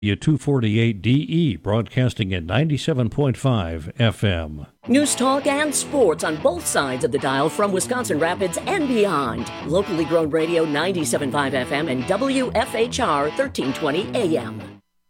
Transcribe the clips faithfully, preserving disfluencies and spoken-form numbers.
U two forty-eight D E, broadcasting at ninety-seven point five F M. News talk and sports on both sides of the dial from Wisconsin Rapids and beyond. Locally grown radio ninety-seven point five F M and W F H R thirteen twenty A M.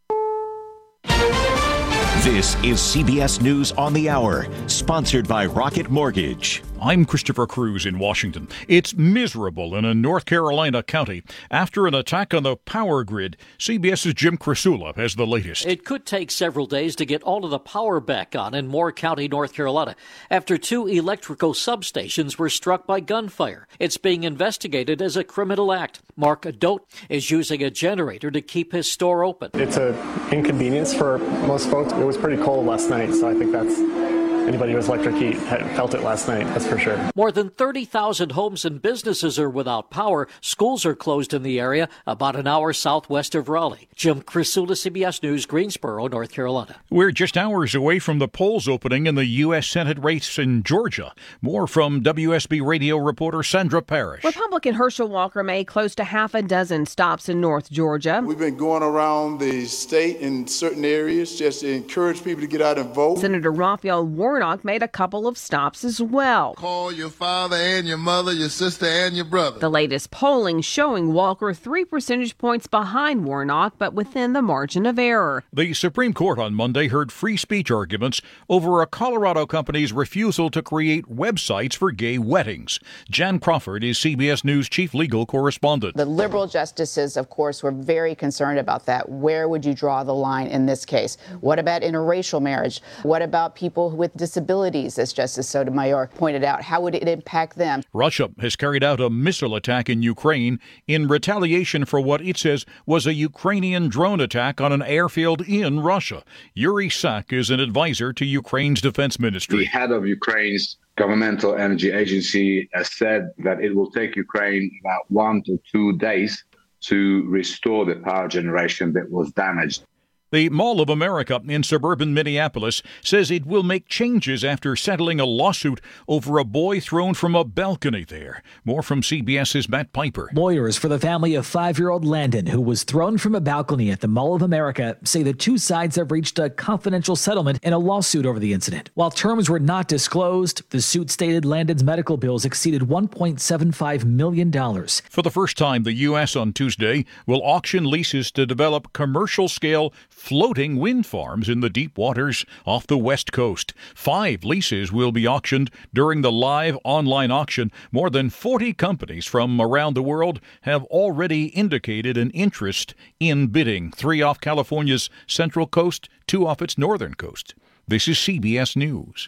This is C B S News on the Hour, sponsored by Rocket Mortgage. I'm Christopher Cruz in Washington. It's miserable in a North Carolina county after an attack on the power grid. CBS's Jim Krasula has the latest. It could take several days to get all of the power back on in Moore County, North Carolina, after two electrical substations were struck by gunfire. It's being investigated as a criminal act. Mark Dote is using a generator to keep his store open. It's an inconvenience for most folks. It was pretty cold last night, so I think that's anybody who has electric heat felt it last night, that's for sure. More than thirty thousand homes and businesses are without power. Schools are closed in the area, about an hour southwest of Raleigh. Jim Krasula, C B S News, Greensboro, North Carolina. We're just hours away from the polls opening in the U S Senate race in Georgia. More from W S B radio reporter Sandra Parrish. Republican Herschel Walker made close to half a dozen stops in North Georgia. We've been going around the state in certain areas just to encourage people to get out and vote. Senator Raphael Warnock made a couple of stops as well. Call your father and your mother, your sister and your brother. The latest polling showing Walker three percentage points behind Warnock, but within the margin of error. The Supreme Court on Monday heard free speech arguments over a Colorado company's refusal to create websites for gay weddings. Jan Crawford is C B S News chief legal correspondent. The liberal justices, of course, were very concerned about that. Where would you draw the line in this case? What about interracial marriage? What about people with disabilities, as Justice Sotomayor pointed out? How would it impact them? Russia has carried out a missile attack in Ukraine in retaliation for what it says was a Ukrainian drone attack on an airfield in Russia. Yuri Sak is an advisor to Ukraine's defense ministry. The head of Ukraine's governmental energy agency has said that it will take Ukraine about one to two days to restore the power generation that was damaged. The Mall of America in suburban Minneapolis says it will make changes after settling a lawsuit over a boy thrown from a balcony there. More from CBS's Matt Piper. Lawyers for the family of five-year-old Landon, who was thrown from a balcony at the Mall of America, say the two sides have reached a confidential settlement in a lawsuit over the incident. While terms were not disclosed, the suit stated Landon's medical bills exceeded one point seven five million dollars. For the first time, the U S on Tuesday will auction leases to develop commercial-scale floating wind farms in the deep waters off the West Coast. Five leases will be auctioned during the live online auction. More than forty companies from around the world have already indicated an interest in bidding. Three off California's central coast, two off its northern coast. This is C B S News.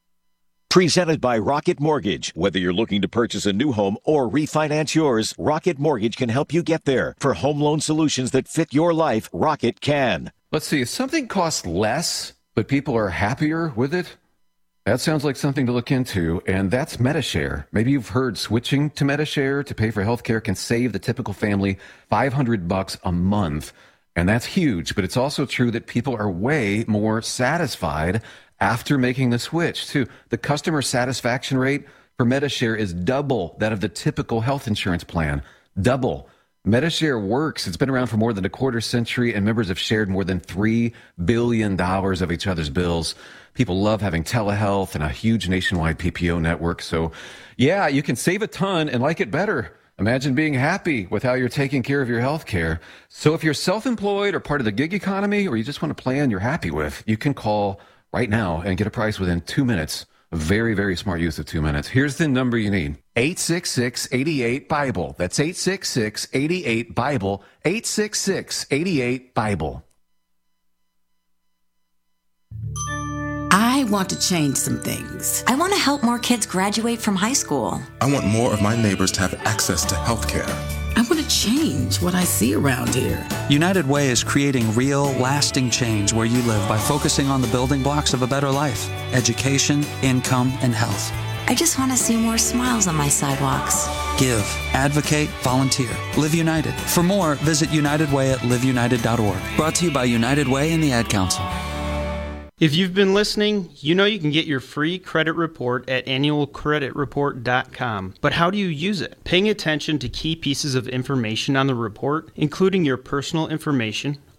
Presented by Rocket Mortgage. Whether you're looking to purchase a new home or refinance yours, Rocket Mortgage can help you get there. For home loan solutions that fit your life, Rocket can. Let's see, if something costs less, but people are happier with it, that sounds like something to look into, and that's Medi-Share. Maybe you've heard switching to Medi-Share to pay for healthcare can save the typical family five hundred bucks a month, and that's huge, but it's also true that people are way more satisfied after making the switch, too. The customer satisfaction rate for Medi-Share is double that of the typical health insurance plan. Double. Medi-Share works. It's been around for more than a quarter century, and members have shared more than three billion dollars of each other's bills. People love having telehealth and a huge nationwide P P O network. So, yeah, you can save a ton and like it better. Imagine being happy with how you're taking care of your health care. So if you're self-employed or part of the gig economy, or you just want a plan you're happy with, you can call right now and get a price within two minutes. A very, very smart use of two minutes. Here's the number you need. eight six six, eight eight, BIBLE. That's eight six six, eight eight, BIBLE. eight six six, eight eight, BIBLE. I want to change some things. I want to help more kids graduate from high school. I want more of my neighbors to have access to health care. I want to change what I see around here. United Way is creating real, lasting change where you live by focusing on the building blocks of a better life: education, income, and health. I just want to see more smiles on my sidewalks. Give, advocate, volunteer. Live United. For more, visit United Way at live united dot org. Brought to you by United Way and the Ad Council. If you've been listening, you know you can get your free credit report at annual credit report dot com. But how do you use it? Paying attention to key pieces of information on the report, including your personal information,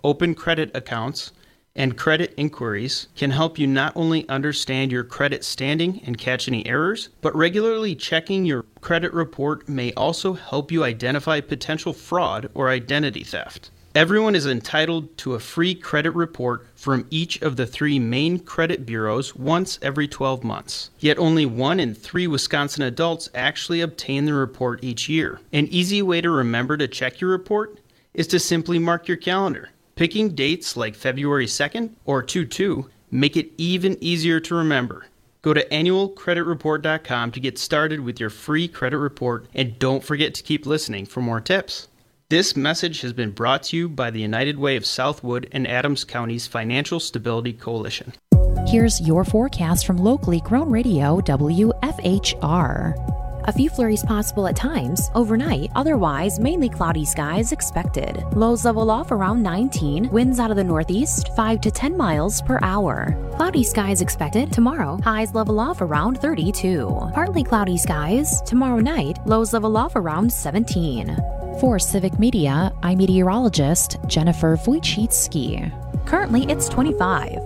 open credit accounts, and credit inquiries can help you not only understand your credit standing and catch any errors, but regularly checking your credit report may also help you identify potential fraud or identity theft. Everyone is entitled to a free credit report from each of the three main credit bureaus once every twelve months. Yet only one in three Wisconsin adults actually obtain the report each year. An easy way to remember to check your report is to simply mark your calendar. Picking dates like February second or two two make it even easier to remember. Go to annual credit report dot com to get started with your free credit report, and don't forget to keep listening for more tips. This message has been brought to you by the United Way of Southwood and Adams County's Financial Stability Coalition. Here's your forecast from locally grown radio W F H R. A few flurries possible at times, overnight, otherwise mainly cloudy skies expected. Lows level off around nineteen, winds out of the northeast, five to ten miles per hour. Cloudy skies expected tomorrow, highs level off around thirty-two. Partly cloudy skies, tomorrow night, lows level off around seventeen. For Civic Media, I'm meteorologist Jennifer Wojcicki. Currently, it's twenty-five.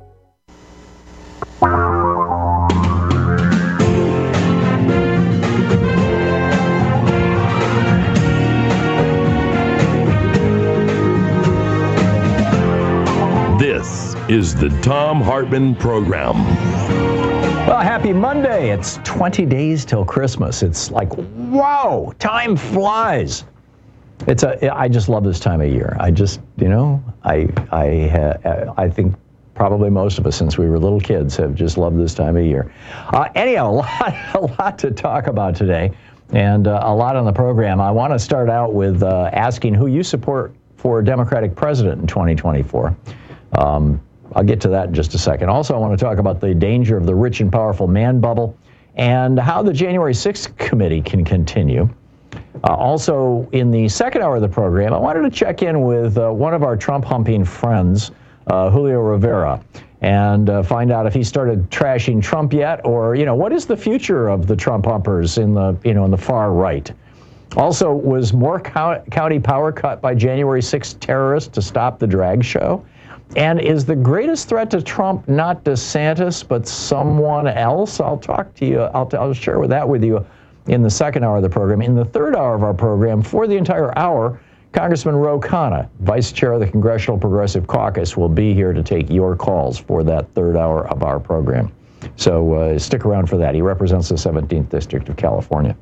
This is the Thom Hartmann Program. Well, happy Monday. It's twenty days till Christmas. It's like, wow, time flies. It's a, I just love this time of year. I just, you know, I, I, uh, I think probably most of us, since we were little kids, have just loved this time of year. Uh, anyhow, a lot, a lot to talk about today, and uh, a lot on the program. I want to start out with uh, asking who you support for Democratic president in twenty twenty-four. Um, I'll get to that in just a second. Also, I want to talk about the danger of the rich and powerful man bubble and how the January sixth committee can continue. Uh, also, in the second hour of the program, I wanted to check in with uh, one of our Trump-humping friends, uh, Julio Rivera, and uh, find out if he started trashing Trump yet, or, you know, what is the future of the Trump humpers in the, you know, in the far right? Also, was more co- county power cut by January sixth terrorists to stop the drag show? And is the greatest threat to Trump not DeSantis, but someone else? I'll talk to you. I'll, I'll share with that with you in the second hour of the program. In the third hour of our program, for the entire hour, Congressman Ro Khanna, Vice Chair of the Congressional Progressive Caucus, will be here to take your calls for that third hour of our program. So uh, stick around for that. He represents the seventeenth District of California.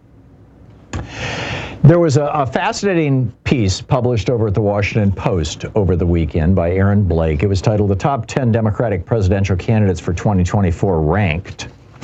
There was a, a fascinating piece published over at the Washington Post over the weekend by Aaron Blake. It was titled, "The Top ten Democratic Presidential Candidates for twenty twenty-four Ranked."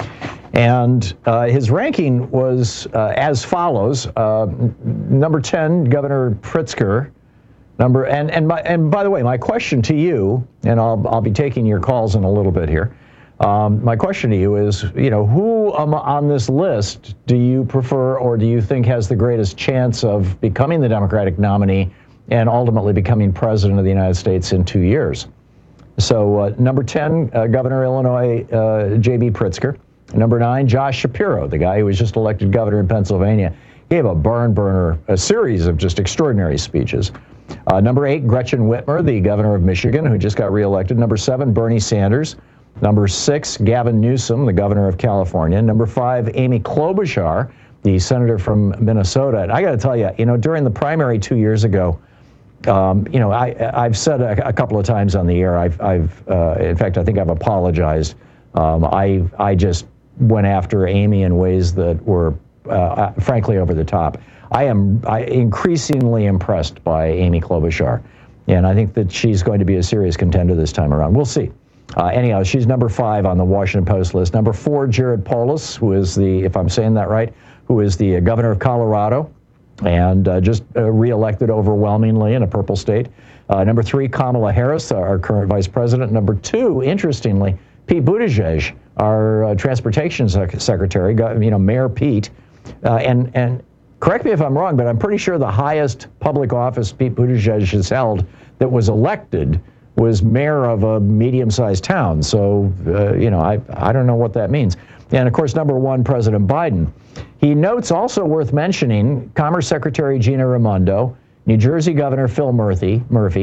And uh, his ranking was uh, as follows. Uh, number ten, Governor Pritzker. Number and and by, and by the way, my question to you, and I'll I'll be taking your calls in a little bit here. Um, my question to you is, you know, who um, on this list do you prefer or do you think has the greatest chance of becoming the Democratic nominee and ultimately becoming president of the United States in two years? So uh, number ten, uh, Governor Illinois uh, J B Pritzker. Number nine, Josh Shapiro, the guy who was just elected governor in Pennsylvania, gave a barn burner, a series of just extraordinary speeches. Uh, number eight, Gretchen Whitmer, the governor of Michigan, who just got reelected. Number seven, Bernie Sanders. Number six, Gavin Newsom, the governor of California. Number five, Amy Klobuchar, the senator from Minnesota. And I got to tell you, you know, during the primary two years ago, um, you know, I, I've said a, a couple of times on the air, I've, I've uh, in fact, I think I've apologized. Um, I, I just went after Amy in ways that were, uh, frankly, over the top. I am I, increasingly impressed by Amy Klobuchar, and I think that she's going to be a serious contender this time around. We'll see. Uh, anyhow, she's number five on the Washington Post list. Number four, Jared Polis, who is the, if I'm saying that right, who is the uh, governor of Colorado, and uh, just uh, reelected overwhelmingly in a purple state. Uh, number three, Kamala Harris, our current vice president. Number two, interestingly, Pete Buttigieg, our uh, transportation sec- secretary, got, you know, Mayor Pete, uh, and and correct me if I'm wrong, but I'm pretty sure the highest public office Pete Buttigieg has held that was elected was mayor of a medium-sized town. So uh, you know, I I don't know what that means. And of course, number one, President Biden. He notes, also worth mentioning, Commerce Secretary Gina Raimondo, New Jersey Governor Phil Murphy, Murphy,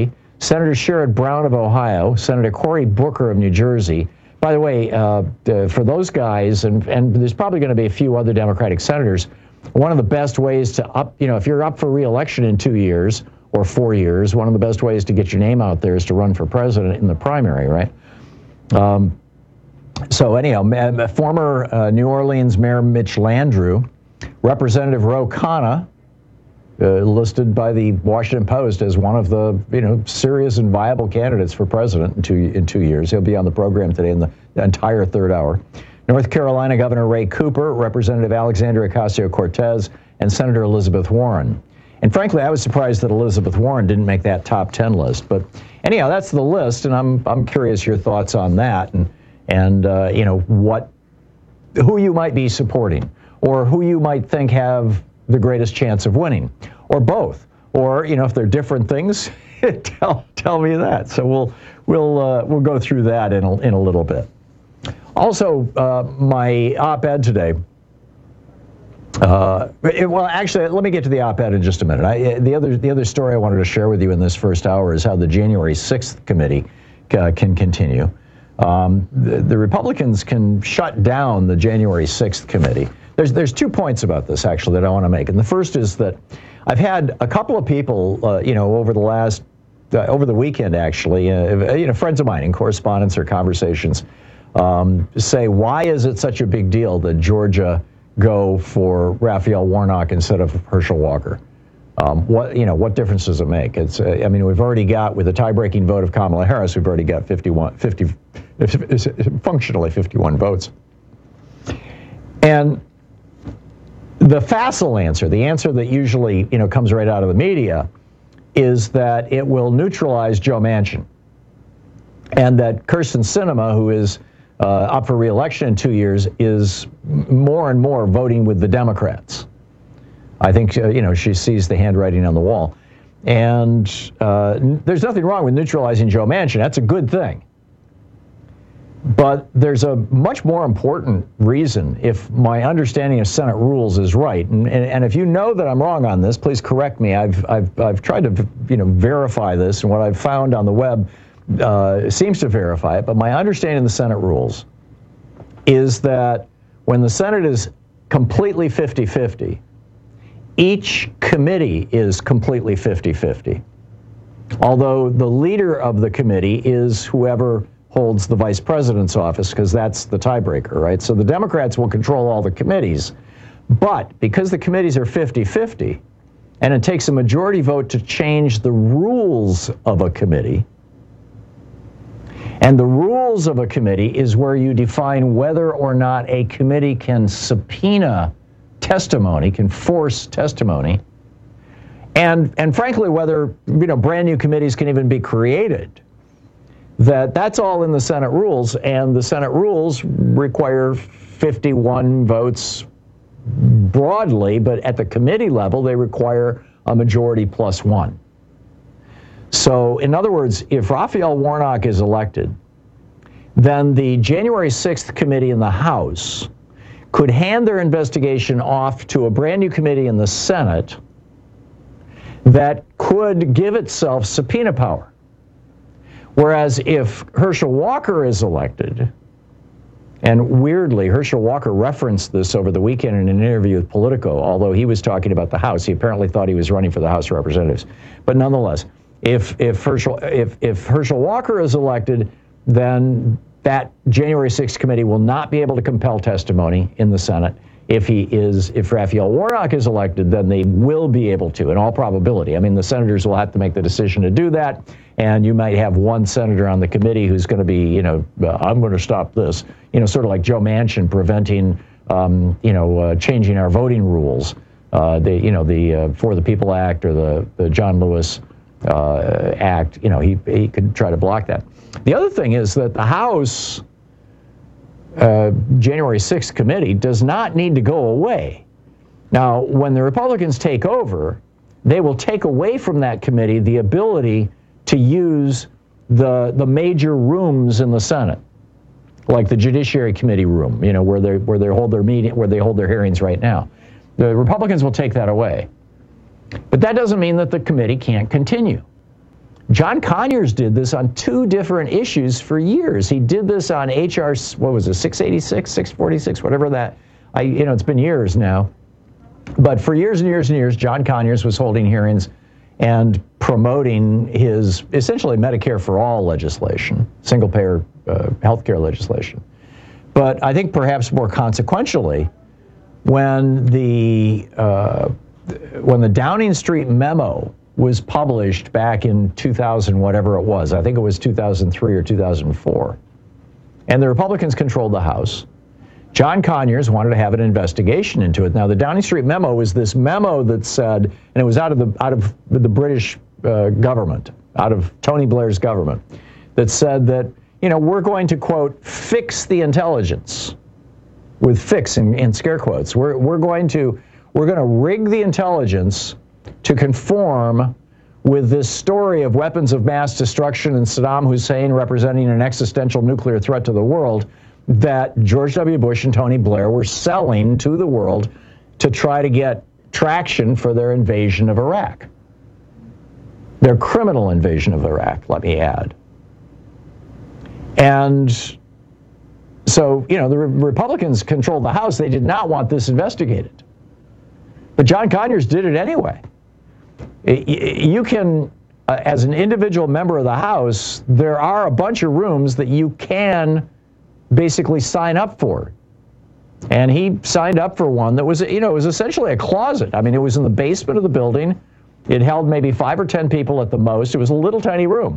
Senator Sherrod Brown of Ohio, Senator Cory Booker of New Jersey. By the way, uh, uh, for those guys, and, and there's probably going to be a few other Democratic senators, one of the best ways to up, you know, if you're up for re-election in two years or four years, one of the best ways to get your name out there is to run for president in the primary, right? Um, so anyhow, former uh, New Orleans Mayor Mitch Landrieu, Representative Ro Khanna, uh, listed by the Washington Post as one of the, you know, serious and viable candidates for president in two in two years. He'll be on the program today in the, the entire third hour. North Carolina Governor Ray Cooper, Representative Alexandria Ocasio-Cortez, and Senator Elizabeth Warren. And frankly, I was surprised that Elizabeth Warren didn't make that top ten list. But anyhow, that's the list, and I'm I'm curious your thoughts on that, and and uh, you know what, who you might be supporting, or who you might think have the greatest chance of winning, or both, or you know if they're different things, tell tell me that. So we'll we'll uh, we'll go through that in a, in a little bit. Also, uh, my op-ed today. Uh, it, well, actually, let me get to the op-ed in just a minute. I, the other the other story I wanted to share with you in this first hour is how the January sixth committee uh, can continue. Um, the, the Republicans can shut down the January sixth committee. There's there's two points about this actually that I want to make, and the first is that I've had a couple of people, uh, you know, over the last uh, over the weekend actually, uh, you know, friends of mine in correspondence or conversations, um, say, why is it such a big deal that Georgia go for Raphael Warnock instead of Herschel Walker? Um, what you know, what difference does it make? It's uh, I mean, we've already got, with a tie-breaking vote of Kamala Harris, we've already got fifty-one, fifty, functionally fifty-one votes. And the facile answer, the answer that usually you know comes right out of the media, is that it will neutralize Joe Manchin, and that Kyrsten Sinema, who is uh, up for re-election in two years, is more and more voting with the Democrats. I think uh, you know she sees the handwriting on the wall, and uh, n- there's nothing wrong with neutralizing Joe Manchin. That's a good thing. But there's a much more important reason, if my understanding of Senate rules is right, and, and, and if you know that I'm wrong on this, please correct me. I've I've I've tried to you know verify this, and what I've found on the web uh, seems to verify it. But my understanding of the Senate rules is that when the Senate is completely fifty-fifty, each committee is completely fifty-fifty. Although the leader of the committee is whoever holds the vice president's office, because that's the tiebreaker, right? So the Democrats will control all the committees. But because the committees are fifty-fifty, and it takes a majority vote to change the rules of a committee, and the rules of a committee is where you define whether or not a committee can subpoena testimony, can force testimony, and and frankly, whether you know brand new committees can even be created. That that's all in the Senate rules, and the Senate rules require fifty-one votes broadly, but at the committee level, they require a majority plus one. So, in other words, if Raphael Warnock is elected, then the January sixth committee in the House could hand their investigation off to a brand new committee in the Senate that could give itself subpoena power. Whereas if Herschel Walker is elected, and weirdly, Herschel Walker referenced this over the weekend in an interview with Politico, although he was talking about the House. He apparently thought he was running for the House of Representatives. But nonetheless, if if Herschel if, if Herschel Walker is elected, then that January sixth committee will not be able to compel testimony in the Senate. If he is, if Raphael Warnock is elected, then they will be able to, in all probability. I mean, the senators will have to make the decision to do that, and you might have one senator on the committee who's going to be, you know, uh, I'm going to stop this, you know, sort of like Joe Manchin preventing, um, you know, uh, changing our voting rules, uh, the, you know, the uh, For the People Act or the, the John Lewis uh, Act. You know, he he could try to block that. The other thing is that the House Uh, January sixth committee does not need to go away. Now, when the Republicans take over, they will take away from that committee the ability to use the the major rooms in the Senate, like the Judiciary Committee room, you know, where they where they hold their meeting, where they hold their hearings right now. The Republicans will take that away, but that doesn't mean that the committee can't continue, John Conyers did this on two different issues for years. He did this on H R, what was it, six eighty-six, six forty-six, whatever that, I, you know, it's been years now. But for years and years and years, John Conyers was holding hearings and promoting his essentially Medicare for all legislation, single-payer uh, health care legislation. But I think perhaps more consequentially, when the uh, when the Downing Street memo was published back in two thousand, whatever it was, I think it was two thousand three or two thousand four, and the Republicans controlled the House, John Conyers wanted to have an investigation into it. Now, the Downing Street memo was this memo that said, and it was out of the out of the British uh, government, out of Tony Blair's government, that said that, you know, we're going to, quote, fix the intelligence, with fix in, in scare quotes. We're we're going to we're going to rig the intelligence to conform with this story of weapons of mass destruction and Saddam Hussein representing an existential nuclear threat to the world that George W. Bush and Tony Blair were selling to the world to try to get traction for their invasion of Iraq. Their criminal invasion of Iraq, let me add. And so, you know, the Re- Republicans controlled the House. They did not want this investigated. But John Conyers did it anyway. You can, uh, as an individual member of the House, there are a bunch of rooms that you can basically sign up for. And he signed up for one that was, you know, it was essentially a closet. I mean, it was in the basement of the building. It held maybe five or ten people at the most. It was a little tiny room.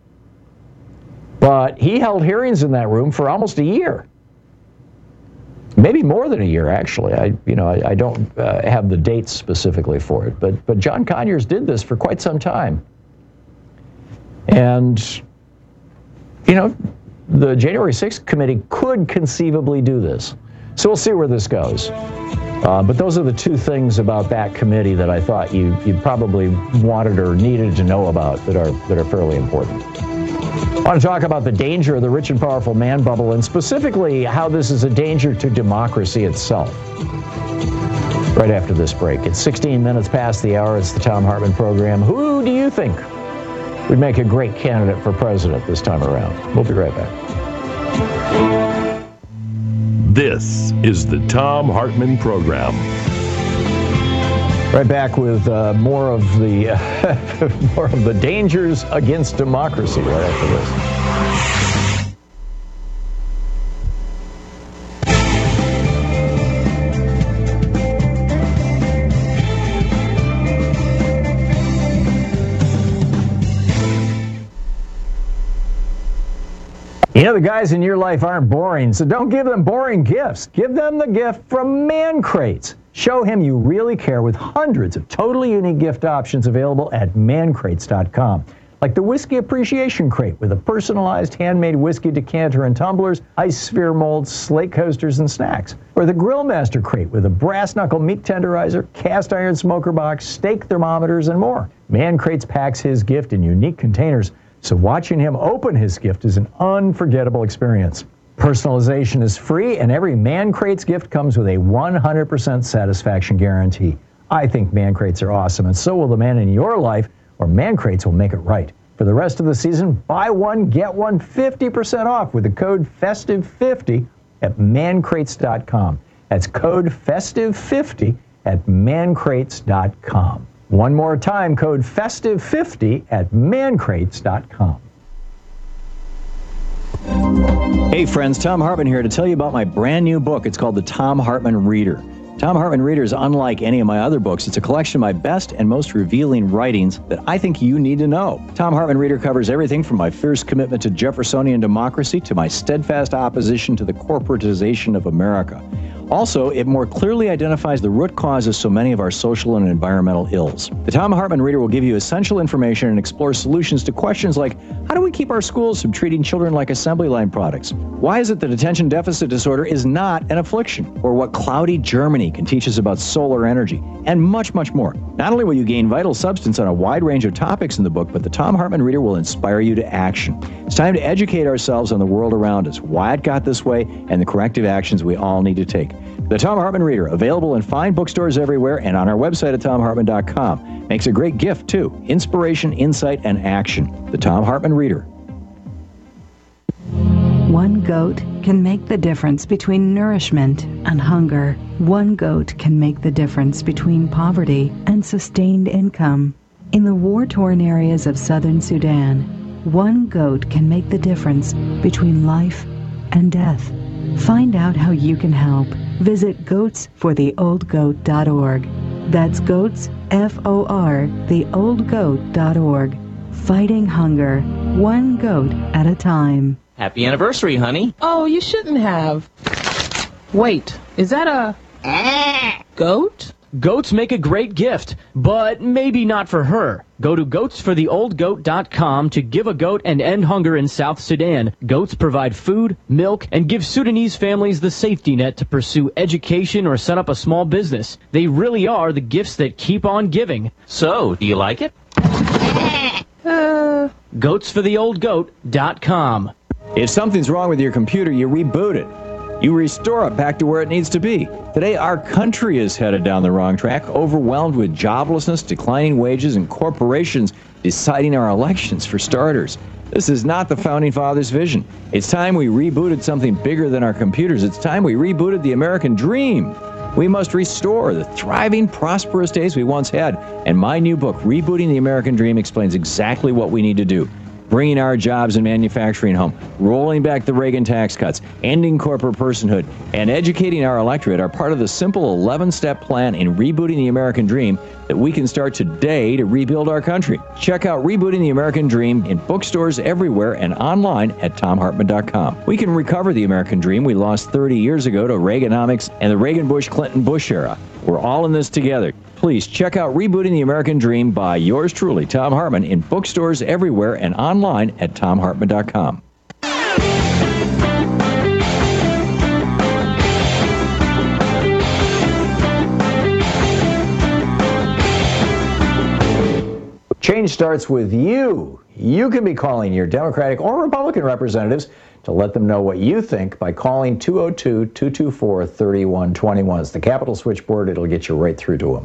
But he held hearings in that room for almost a year. Maybe more than a year, actually. I, you know, I, I don't uh, have the dates specifically for it. But, but John Conyers did this for quite some time. And, you know, the January sixth committee could conceivably do this. So we'll see where this goes. Uh, but those are the two things about that committee that I thought you you probably wanted or needed to know about that are that are fairly important. I want to talk about the danger of the rich and powerful man bubble, and specifically how this is a danger to democracy itself. Right after this break. It's sixteen minutes past the hour. It's the Thom Hartmann program. Who do you think would make a great candidate for president this time around? We'll be right back. This is the Thom Hartmann program. Right back with uh, more of the uh, more of the dangers against democracy right after this. You know, the guys in your life aren't boring, so don't give them boring gifts. Give them the gift from Man Crates. Show him you really care with hundreds of totally unique gift options available at man crates dot com. Like the Whiskey Appreciation Crate with a personalized handmade whiskey decanter and tumblers, ice sphere molds, slate coasters, and snacks. Or the Grill Master Crate with a brass knuckle meat tenderizer, cast iron smoker box, steak thermometers, and more. Man Crates packs his gift in unique containers, so watching him open his gift is an unforgettable experience. Personalization is free, and every Man Crates gift comes with a one hundred percent satisfaction guarantee. I think Man Crates are awesome, and so will the man in your life, or Man Crates will make it right. For the rest of the season, buy one, get one fifty percent off with the code festive fifty at man crates dot com. That's code festive fifty at man crates dot com. One more time, code festive fifty at man crates dot com. Hey friends, Thom Hartmann here to tell you about my brand new book. It's called The Thom Hartmann Reader. Thom Hartmann Reader is unlike any of my other books. It's a collection of my best and most revealing writings that I think you need to know. Thom Hartmann Reader covers everything from my fierce commitment to Jeffersonian democracy to my steadfast opposition to the corporatization of America. Also, it more clearly identifies the root causes so many of our social and environmental ills. The Thom Hartmann Reader will give you essential information and explore solutions to questions like, how do we keep our schools from treating children like assembly line products? Why is it that attention deficit disorder is not an affliction? Or what cloudy Germany can teach us about solar energy? And much, much more. Not only will you gain vital substance on a wide range of topics in the book, but the Thom Hartmann Reader will inspire you to action. It's time to educate ourselves on the world around us, why it got this way, and the corrective actions we all need to take. The Thom Hartmann Reader, available in fine bookstores everywhere and on our website at thom hartmann dot com. Makes a great gift, too. Inspiration, insight, and action. The Thom Hartmann Reader. One goat can make the difference between nourishment and hunger. One goat can make the difference between poverty and sustained income. In the war-torn areas of southern Sudan, one goat can make the difference between life and death. Find out how you can help. Visit goats for the old goat dot org. That's goats, F O R, the old goat dot org. Fighting hunger, one goat at a time. Happy anniversary, honey. Oh, you shouldn't have. Wait, is that a goat? Goats make a great gift, but maybe not for her. Go to goats for the old goat dot com to give a goat and end hunger in South Sudan. Goats provide food, milk, and give Sudanese families the safety net to pursue education or set up a small business. They really are the gifts that keep on giving. So, do you like it? Uh... goats for the old goat dot com. If something's wrong with your computer, you reboot it. You restore it back to where it needs to be. Today, our country is headed down the wrong track, overwhelmed with joblessness, declining wages, and corporations deciding our elections, for starters. This is not the Founding Fathers' vision. It's time we rebooted something bigger than our computers. It's time we rebooted the American dream. We must restore the thriving, prosperous days we once had. And my new book, Rebooting the American Dream, explains exactly what we need to do. Bringing our jobs and manufacturing home, rolling back the Reagan tax cuts, ending corporate personhood, and educating our electorate are part of the simple eleven-step plan in rebooting the American dream that we can start today to rebuild our country. Check out Rebooting the American Dream in bookstores everywhere and online at thom hartmann dot com. We can recover the American dream we lost thirty years ago to Reaganomics and the Reagan-Bush-Clinton-Bush era. We're all in this together. Please check out Rebooting the American Dream by yours truly, Thom Hartmann, in bookstores everywhere and online at thom hartmann dot com. Change starts with you. You can be calling your Democratic or Republican representatives to let them know what you think by calling two oh two, two two four, three one two one. It's the Capitol switchboard. It'll get you right through to them.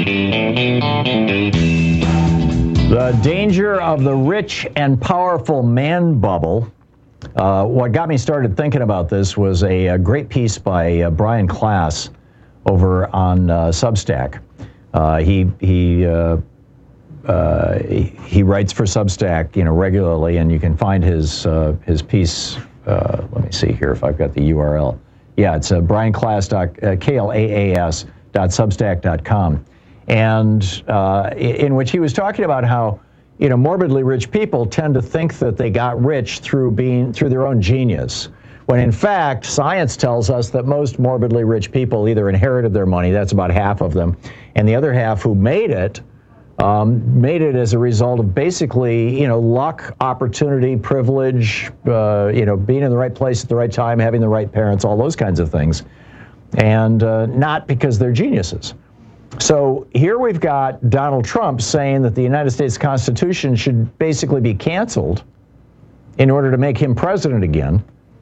The danger of the rich and powerful man bubble. Uh, what got me started thinking about this was a, a great piece by uh, Brian Klaas over on uh, Substack. Uh, he he. Uh, Uh, he writes for Substack, you know, regularly, and you can find his uh, his piece. Uh, let me see here if I've got the U R L. Yeah, it's uh, Brian Klaas, K L A A S dot substack dot com, and uh, in which he was talking about how, you know, morbidly rich people tend to think that they got rich through being through their own genius, when in fact science tells us that most morbidly rich people either inherited their money, that's about half of them, and the other half who made it. Um, made it as a result of basically, you know, luck, opportunity, privilege, uh, you know, being in the right place at the right time, having the right parents, all those kinds of things, and uh, not because they're geniuses. So here we've got Donald Trump saying that the United States Constitution should basically be canceled in order to make him president again.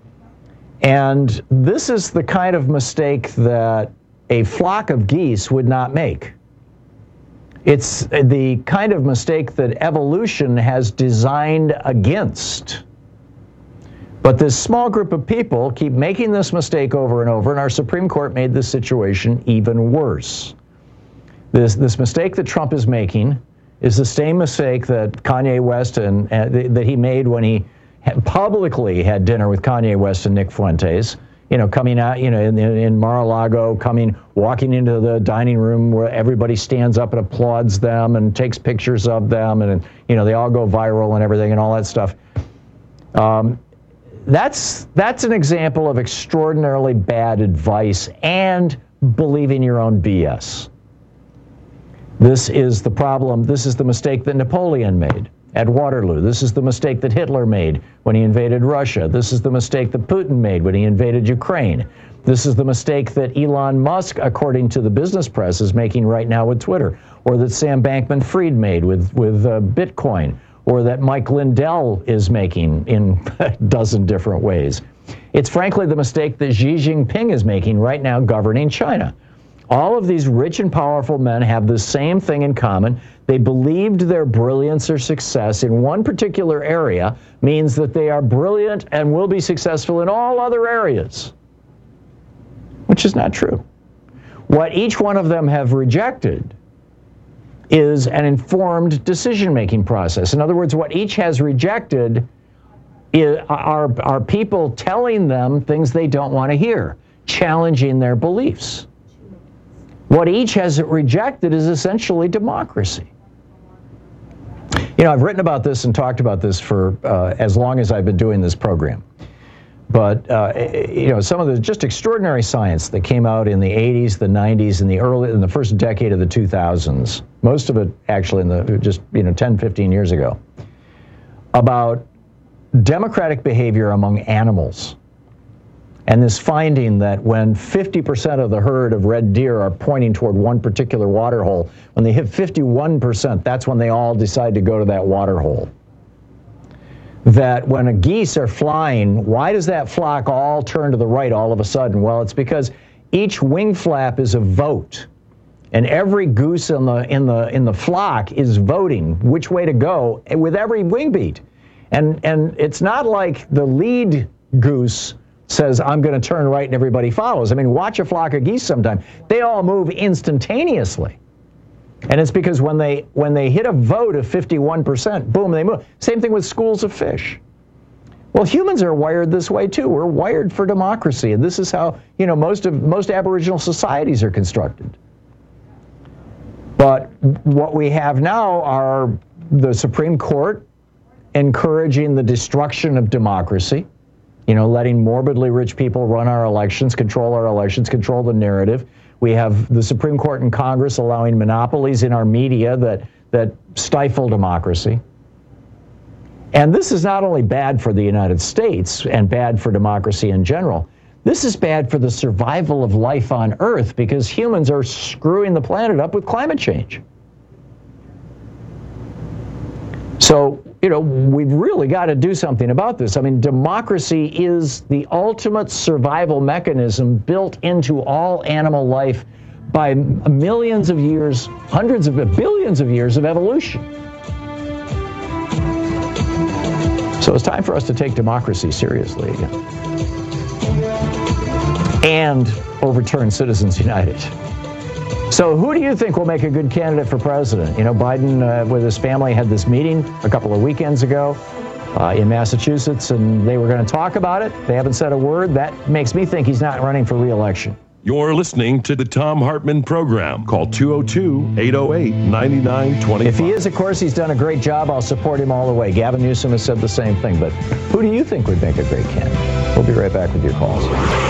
And this is the kind of mistake that a flock of geese would not make. It's the kind of mistake that evolution has designed against. But this small group of people keep making this mistake over and over, and our Supreme Court made this situation even worse. This, this mistake that Trump is making is the same mistake that Kanye West and uh, that he made when he had publicly had dinner with Kanye West and Nick Fuentes. You know, coming out, you know, in, in Mar-a-Lago, coming, walking into the dining room where everybody stands up and applauds them and takes pictures of them, and, and you know, they all go viral and everything and all that stuff. Um, that's that's an example of extraordinarily bad advice and believing your own B S. This is the problem. This is the mistake that Napoleon made at Waterloo. This is the mistake that Hitler made when he invaded Russia. This is the mistake that Putin made when he invaded Ukraine. This is the mistake that Elon Musk, according to the business press, is making right now with Twitter, or that Sam Bankman-Fried made with, with uh, Bitcoin, or that Mike Lindell is making in a dozen different ways. It's frankly the mistake that Xi Jinping is making right now governing China. All of these rich and powerful men have the same thing in common. They believed their brilliance or success in one particular area means that they are brilliant and will be successful in all other areas, which is not true. What each one of them have rejected is an informed decision-making process. In other words, what each has rejected is, are, are people telling them things they don't want to hear, challenging their beliefs. What each has rejected is essentially democracy. You know, I've written about this and talked about this for uh, as long as I've been doing this program. But, uh, you know, some of the just extraordinary science that came out in the eighties, the nineties, and the early, in the first decade of the two thousands, most of it actually in the just, you know, ten, fifteen years ago, about democratic behavior among animals. And this finding that when fifty percent of the herd of red deer are pointing toward one particular water hole, when they hit fifty-one percent, that's when they all decide to go to that water hole. That when a geese are flying, why does that flock all turn to the right all of a sudden? Well, it's because each wing flap is a vote. And every goose in the, in the, in the flock is voting which way to go with every wing beat. And, and it's not like the lead goose says, I'm going to turn right and everybody follows. I mean, watch a flock of geese sometime. They all move instantaneously. And it's because when they when they hit a vote of fifty-one percent, boom, they move. Same thing with schools of fish. Well, humans are wired this way too. We're wired for democracy, and this is how, you know, most of most Aboriginal societies are constructed. But what we have now are the Supreme Court encouraging the destruction of democracy, you know, letting morbidly rich people run our elections, control our elections, control the narrative. We have the Supreme Court and Congress allowing monopolies in our media that, that stifle democracy. And this is not only bad for the United States and bad for democracy in general, this is bad for the survival of life on Earth because humans are screwing the planet up with climate change. So, you know, we've really got to do something about this. I mean, democracy is the ultimate survival mechanism built into all animal life by millions of years, hundreds of billions of years of evolution. So it's time for us to take democracy seriously again and overturn Citizens United. So who do you think will make a good candidate for president? You know, Biden uh, with his family had this meeting a couple of weekends ago uh, in Massachusetts, and they were going to talk about it. They haven't said a word. That makes me think he's not running for re-election. You're listening to the Thom Hartmann Program. Call two oh two, eight oh eight, nine nine two five. If he is, of course, he's done a great job. I'll support him all the way. Gavin Newsom has said the same thing. But who do you think would make a great candidate? We'll be right back with your calls.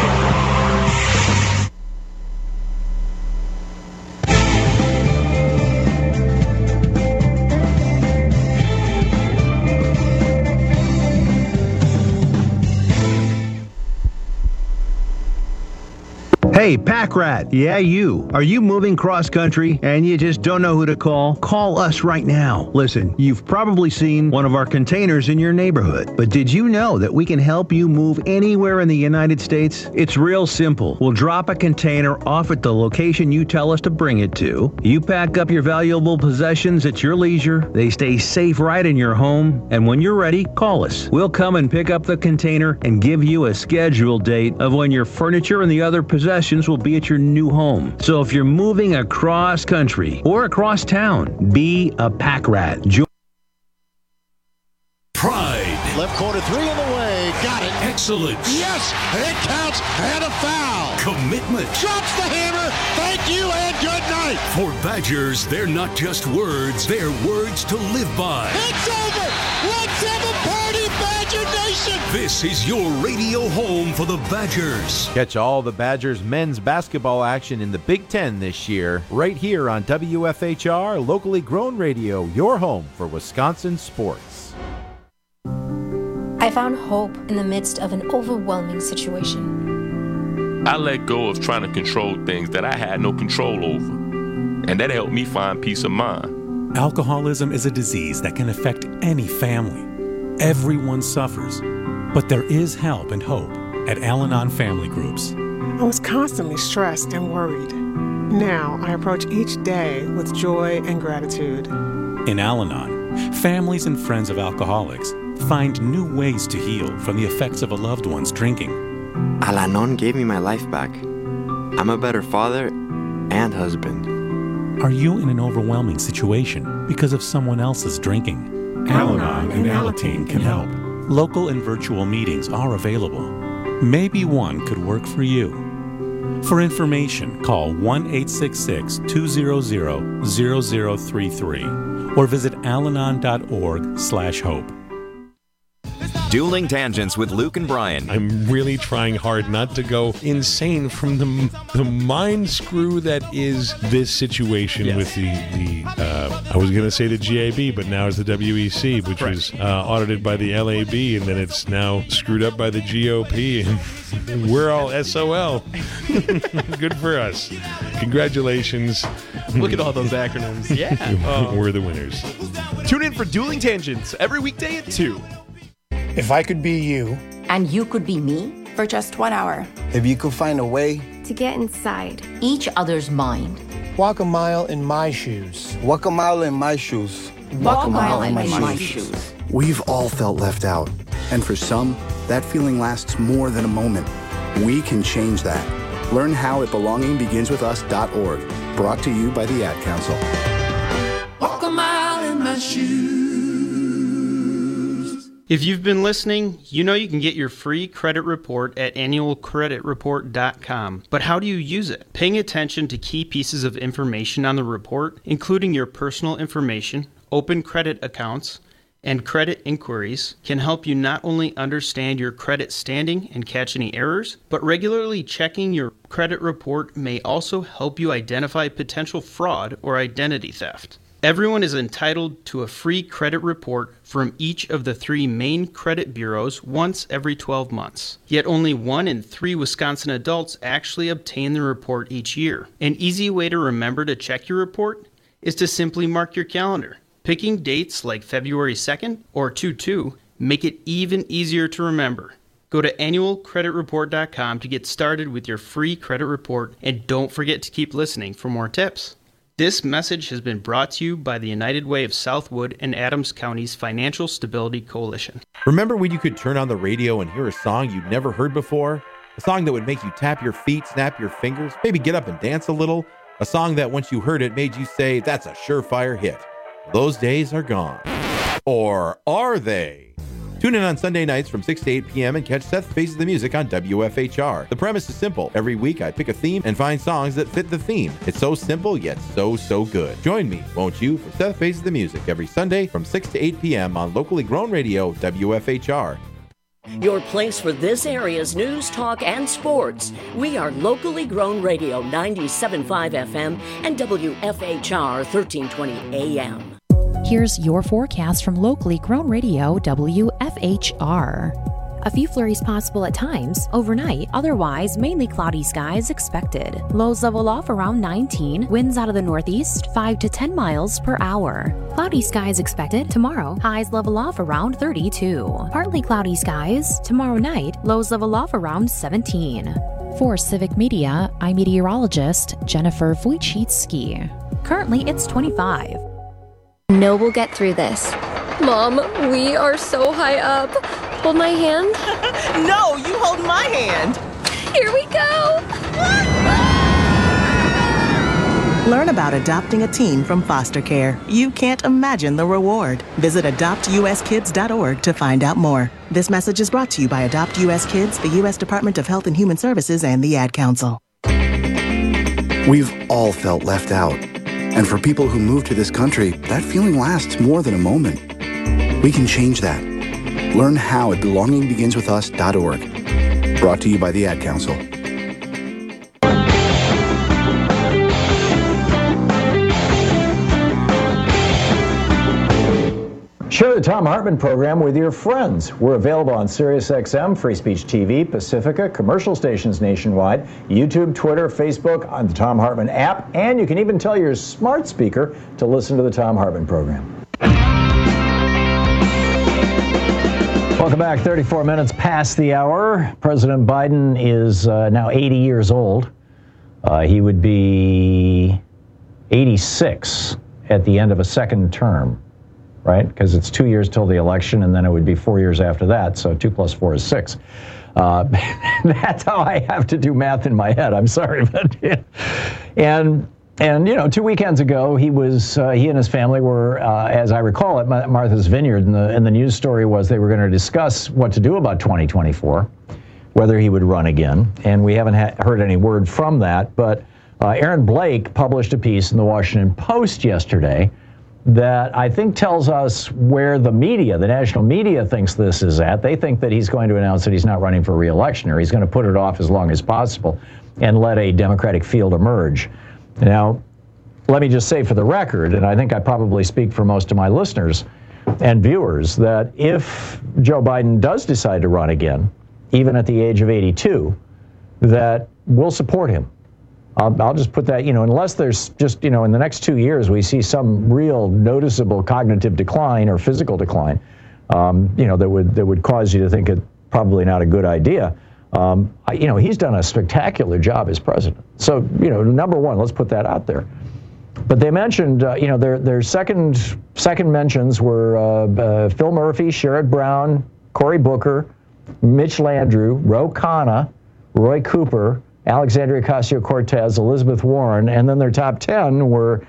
Hey, Pack Rat. Yeah, you. Are you moving cross-country and you just don't know who to call? Call us right now. Listen, you've probably seen one of our containers in your neighborhood, but did you know that we can help you move anywhere in the United States? It's real simple. We'll drop a container off at the location you tell us to bring it to. You pack up your valuable possessions at your leisure. They stay safe right in your home, and when you're ready, call us. We'll come and pick up the container and give you a scheduled date of when your furniture and the other possessions will be at your new home. So if you're moving across country or across town, be a pack rat. Jo- Pride. Left corner three in the way. Got it. Excellence. Yes, it counts and a foul. Commitment. Drops the hammer. Thank you and good night. For Badgers, they're not just words, they're words to live by. It's over. Let's have a party, Badger Nation. This is your radio home for the Badgers. Catch all the Badgers men's basketball action in the Big Ten this year, right here on W F H R, locally grown radio, your home for Wisconsin sports. I found hope in the midst of an overwhelming situation. I let go of trying to control things that I had no control over, and that helped me find peace of mind. Alcoholism is a disease that can affect any family. Everyone suffers, but there is help and hope. at Al-Anon Family Groups. I was constantly stressed and worried. Now I approach each day with joy and gratitude. In Al-Anon, families and friends of alcoholics find new ways to heal from the effects of a loved one's drinking. Al-Anon gave me my life back. I'm a better father and husband. Are you in an overwhelming situation because of someone else's drinking? Al-Anon and Alateen can help. Local and virtual meetings are available. Maybe one could work for you. For information, call one eight six six, two zero zero, zero zero three three or visit alanon dot org slash hope. Dueling Tangents with Luke and Brian. I'm really trying hard not to go insane from the the mind screw that is this situation yes. with the, the uh, I was going to say the G A B, but now it's the W E C, which right. was uh, audited by the L A B, and then it's now screwed up by the G O P, and we're all S O L. Good for us. Congratulations. Look at all those acronyms. Yeah. Oh. We're the winners. Tune in for Dueling Tangents every weekday at two. If I could be you. And you could be me? For just one hour. If you could find a way. To get inside. Each other's mind. Walk a mile in my shoes. Walk a mile in my shoes. Walk, Walk a mile, mile in, in my, my shoes. shoes. We've all felt left out. And for some, that feeling lasts more than a moment. We can change that. Learn how at belonging begins with us dot org. Brought to you by the Ad Council. Walk a mile in my shoes. If you've been listening, you know you can get your free credit report at annual credit report dot com. But how do you use it? Paying attention to key pieces of information on the report, including your personal information, open credit accounts, and credit inquiries, can help you not only understand your credit standing and catch any errors, but regularly checking your credit report may also help you identify potential fraud or identity theft. Everyone is entitled to a free credit report from each of the three main credit bureaus once every twelve months. Yet only one in three Wisconsin adults actually obtain the report each year. An easy way to remember to check your report is to simply mark your calendar. Picking dates like February second or two two make it even easier to remember. Go to annual credit report dot com to get started with your free credit report, and don't forget to keep listening for more tips. This message has been brought to you by the United Way of Southwood and Adams County's Financial Stability Coalition. Remember when you could turn on the radio and hear a song you'd never heard before? A song that would make you tap your feet, snap your fingers, maybe get up and dance a little? A song that once you heard it made you say, that's a surefire hit. Those days are gone. Or are they? Tune in on Sunday nights from six to eight p.m. and catch Seth Faces the Music on W F H R. The premise is simple. Every week I pick a theme and find songs that fit the theme. It's so simple, yet so, so good. Join me, won't you, for Seth Faces the Music every Sunday from six to eight p.m. on locally grown radio W F H R. Your place for this area's news, talk, and sports. We are locally grown radio ninety-seven point five F M and W F H R thirteen twenty A M. Here's your forecast from locally grown radio W F H R. A few flurries possible at times, overnight, otherwise mainly cloudy skies expected. Lows level off around nineteen, winds out of the northeast five to ten miles per hour. Cloudy skies expected tomorrow, highs level off around thirty-two. Partly cloudy skies tomorrow night, lows level off around seventeen. For Civic Media, I'm meteorologist Jennifer Wojcicki. Currently it's twenty-five. No, we'll get through this. Mom, we are so high up. Hold my hand. No, you hold my hand. Here we go. Learn about adopting a teen from foster care. You can't imagine the reward. Visit adopt u s kids dot org to find out more. This message is brought to you by Adopt U S Kids, the U S Department of Health and Human Services, and the Ad Council. We've all felt left out. And for people who move to this country, that feeling lasts more than a moment. We can change that. Learn how at belonging begins with us dot org. Brought to you by the Ad Council. Share the Thom Hartmann program with your friends. We're available on SiriusXM, Free Speech T V, Pacifica, commercial stations nationwide, YouTube, Twitter, Facebook, on the Thom Hartmann app, and you can even tell your smart speaker to listen to the Thom Hartmann program. Welcome back. thirty-four minutes past the hour. President Biden is uh, now eighty years old. Uh, he would be eighty-six at the end of a second term, right? Because it's two years till the election, and then it would be four years after that. So two plus four is six. Uh, that's how I have to do math in my head. I'm sorry, but yeah. and and you know, two weekends ago, he was uh, he and his family were, uh, as I recall, at Martha's Vineyard, and the and the news story was they were going to discuss what to do about twenty twenty-four, whether he would run again, and we haven't ha- heard any word from that. But uh, Aaron Blake published a piece in the Washington Post yesterday that I think tells us where the media, the national media, thinks this is at. They think that he's going to announce that he's not running for re-election, or he's going to put it off as long as possible and let a Democratic field emerge. Now, let me just say for the record, and I think I probably speak for most of my listeners and viewers, that if Joe Biden does decide to run again, even at the age of eighty-two, that we'll support him. I'll, I'll just put that, you know, unless there's just, you know, in the next two years we see some real noticeable cognitive decline or physical decline, um, you know, that would that would cause you to think it's probably not a good idea. Um, I, you know, he's done a spectacular job as president. So, you know, number one, let's put that out there. But they mentioned, uh, you know, their their second second mentions were uh, uh, Phil Murphy, Sherrod Brown, Cory Booker, Mitch Landrieu, Ro Khanna, Roy Cooper, Alexandria Ocasio-Cortez, Elizabeth Warren, and then their top ten were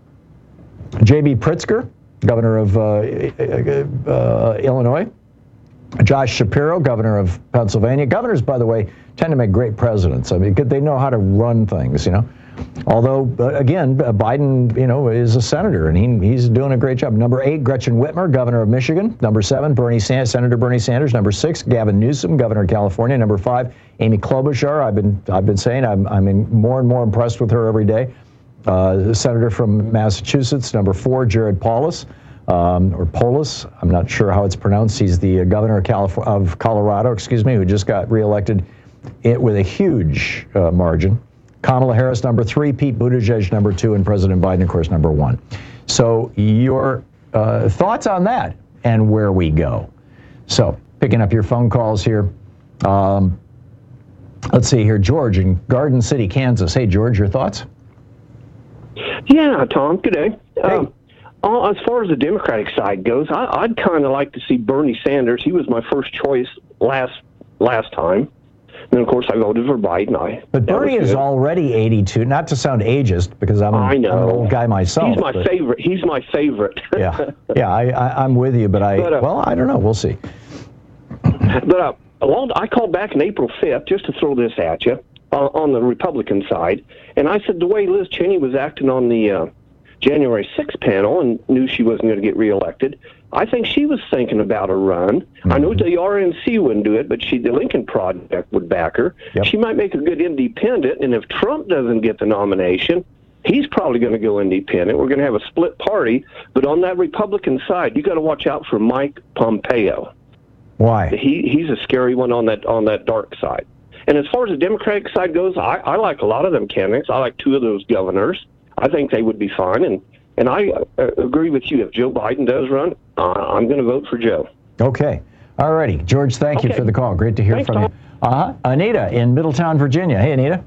J B Pritzker, governor of uh, uh, Illinois, Josh Shapiro, governor of Pennsylvania. Governors, by the way, tend to make great presidents. I mean, they know how to run things, you know. Although, again, Biden, you know, is a senator, and he, he's doing a great job. Number eight, Gretchen Whitmer, governor of Michigan. Number seven, Bernie Sanders, Senator Bernie Sanders. Number six, Gavin Newsom, governor of California. Number five, Amy Klobuchar. I've been I've been saying I'm I'm in more and more impressed with her every day. Uh, senator from Massachusetts. Number four, Jared Polis, um, or Polis. I'm not sure how it's pronounced. He's the governor of, Calif- of Colorado, excuse me, who just got reelected it, with a huge uh, margin. Kamala Harris, number three, Pete Buttigieg, number two, and President Biden, of course, number one. So your uh, thoughts on that and where we go. So picking up your phone calls here. Um, let's see here. George in Garden City, Kansas. Hey, George, your thoughts? Yeah, Tom, good day. Hey. Um, uh, as far as the Democratic side goes, I, I'd kind of like to see Bernie Sanders. He was my first choice last last time. And, of course, I voted for Biden. I, but Bernie is already eighty-two. Not to sound ageist, because I'm, a, I know. I'm an old guy myself. He's my but, favorite. He's my favorite. yeah, yeah, I, I, I'm with you, but I, but, uh, well, I don't know. We'll see. But uh, along, I called back on April fifth just to throw this at you uh, on the Republican side. And I said the way Liz Cheney was acting on the uh, January sixth panel and knew she wasn't going to get reelected, I think she was thinking about a run. Mm-hmm. I know the R N C wouldn't do it, but she, the Lincoln Project would back her. Yep. She might make a good independent, and if Trump doesn't get the nomination, he's probably going to go independent. We're going to have a split party. But on that Republican side, you got to watch out for Mike Pompeo. Why? He he's a scary one on that on that dark side. And as far as the Democratic side goes, I, I like a lot of them candidates. I like two of those governors. I think they would be fine. And And I uh, agree with you. If Joe Biden does run, uh, I'm going to vote for Joe. Okay. All righty. George, thank okay. you for the call. Great to hear Thanks, from Tom. you. Uh-huh. Anita in Middletown, Virginia. Hey, Anita.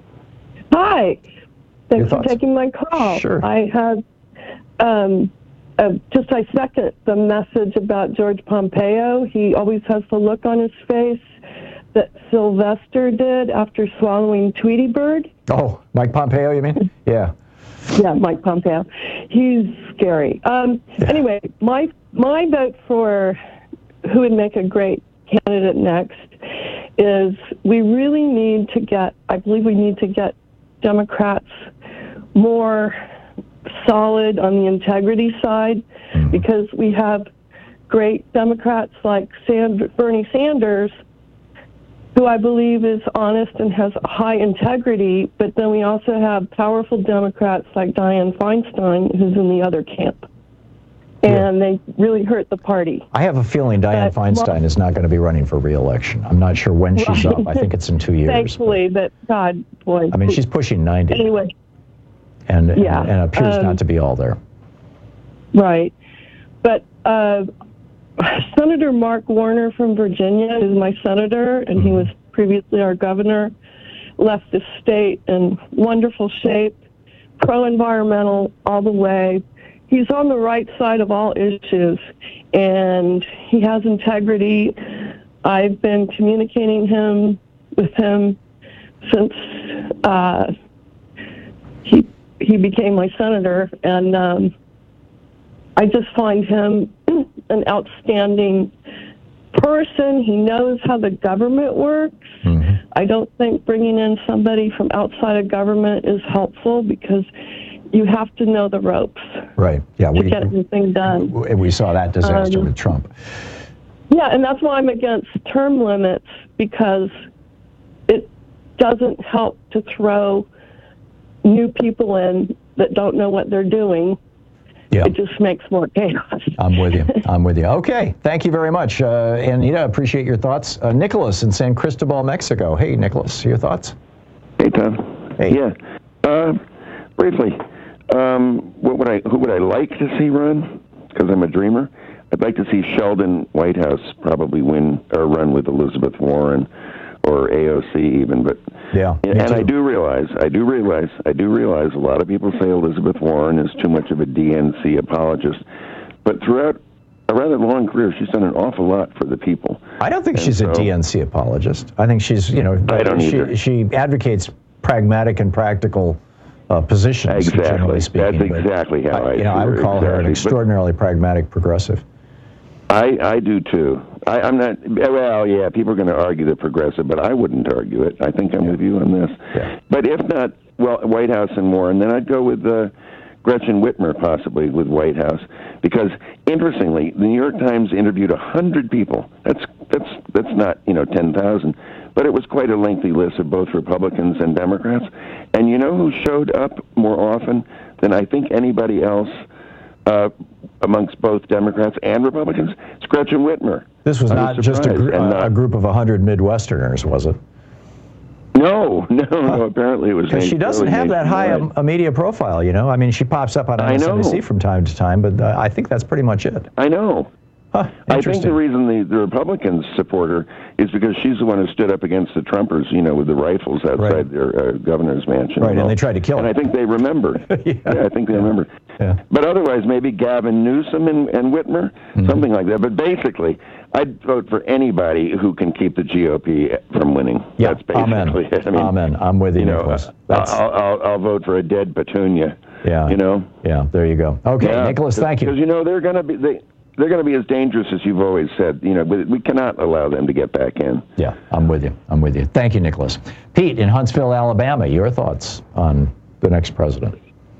Hi. Thanks for taking my call. Sure. I have um, uh, just I second the message about George Pompeo. He always has the look on his face that Sylvester did after swallowing Tweety Bird. Oh, Mike Pompeo, you mean? Yeah. Yeah, Mike Pompeo. He's scary. Um, yeah. Anyway, my my vote for who would make a great candidate next is we really need to get, I believe we need to get Democrats more solid on the integrity side, mm-hmm. because we have great Democrats like Sand- Bernie Sanders, who I believe is honest and has high integrity, but then we also have powerful Democrats like Dianne Feinstein, who's in the other camp. And yeah. they really hurt the party. I have a feeling Dianne but, Feinstein well, is not going to be running for re-election. I'm not sure when she's right. up. I think it's in two years. Thankfully, but, but God, boy. I mean, she's pushing ninety. Anyway. And, yeah. and, and appears um, not to be all there. Right. But uh, Senator Mark Warner from Virginia is my senator, and mm-hmm. he was previously our governor, left the state in wonderful shape, pro-environmental all the way. He's on the right side of all issues, and he has integrity. I've been communicating him with him since uh, he he became my senator, and um, I just find him an outstanding person. He knows how the government works. Mm-hmm. I don't think bringing in somebody from outside of government is helpful because you have to know the ropes. Right. Yeah. To we, get anything done. We saw that disaster um, with Trump. Yeah, and that's why I'm against term limits, because it doesn't help to throw new people in that don't know what they're doing. Yeah. It just makes more chaos. I'm with you. I'm with you. Okay. Thank you very much. Uh, Anita, appreciate your thoughts. Uh, Nicholas in San Cristobal, Mexico. Hey, Nicholas, your thoughts? Hey, Tom. Hey. Yeah. Uh, briefly, um, what would I, who would I like to see run? Because I'm a dreamer. I'd like to see Sheldon Whitehouse probably win or run with Elizabeth Warren or A O C even. But yeah, and, and I do realize, I do realize, I do realize a lot of people say Elizabeth Warren is too much of a D N C apologist. But throughout a rather long career, she's done an awful lot for the people. I don't think and she's so, a D N C apologist. I think she's, you know, I don't she, either. she advocates pragmatic and practical uh, positions, exactly. generally speaking. That's exactly how I, I You know, I would call exactly. her an extraordinarily but, pragmatic progressive. I, I do too. I, I'm not, well, yeah, people are going to argue the progressive, but I wouldn't argue it. I think I'm yeah. with you on this. Yeah. But if not, well, Whitehouse and Warren, then I'd go with uh, Gretchen Whitmer, possibly, with Whitehouse. Because, interestingly, the New York Times interviewed one hundred people. That's, that's, that's not, you know, ten thousand. But it was quite a lengthy list of both Republicans and Democrats. And you know who showed up more often than I think anybody else uh, amongst both Democrats and Republicans? It's Gretchen Whitmer. This was not was just a, gr- uh, a group of one hundred Midwesterners, was it? No, no, no. Apparently it was. Because she doesn't have that high a, a media profile, you know. I mean, she pops up on M S N B C from time to time, but uh, I think that's pretty much it. I know. Huh, I think the reason the, the Republicans support her is because she's the one who stood up against the Trumpers, you know, with the rifles outside right. their uh, governor's mansion. Right, and, and they tried to kill her. And I think they remember. yeah. yeah, I think they remember. Yeah. But otherwise, maybe Gavin Newsom and, and Whitmer, mm-hmm. something like that. But basically, I'd vote for anybody who can keep the G O P from winning. Yeah. That's basically Amen. it. I mean, Amen. I'm with you, you know, Nicholas. I'll, I'll, I'll vote for a dead Petunia. Yeah. You know? Yeah, there you go. Okay, yeah, Nicholas, thank you. Because, you know, they're going to be... They, They're going to be as dangerous as you've always said. You know, we cannot allow them to get back in. Yeah, I'm with you. I'm with you. Thank you, Nicholas. Pete in Huntsville, Alabama, your thoughts on the next president?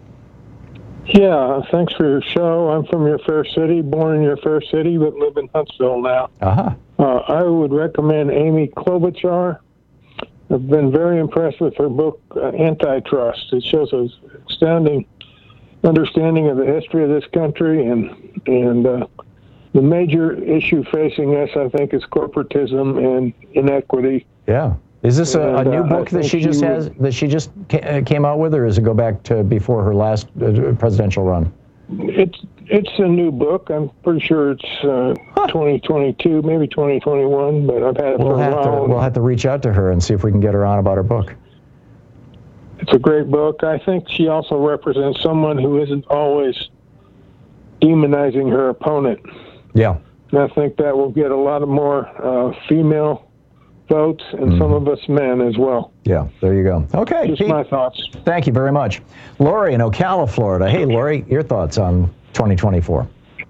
Yeah, thanks for your show. I'm from your fair city, born in your fair city, but live in Huntsville now. Uh-huh. Uh, I would recommend Amy Klobuchar. I've been very impressed with her book, uh, Antitrust. It shows an astounding understanding of the history of this country, and and uh, the major issue facing us, I think, is corporatism and inequity. Yeah. Is this a, and, a new uh, book that she just has, that she just ca- came out with, or does it go back to before her last uh, presidential run? It's it's a new book. I'm pretty sure it's uh, huh. twenty twenty-two, maybe twenty twenty-one, but I've had it we'll for a have while. To, we'll have to reach out to her and see if we can get her on about her book. It's a great book. I think she also represents someone who isn't always demonizing her opponent. Yeah. And I think that will get a lot of more uh, female votes and mm-hmm. some of us men as well. Yeah, there you go. Okay. Just Pete, my thoughts. Thank you very much. Lori in Ocala, Florida. Hey, Lori, your thoughts on twenty twenty-four?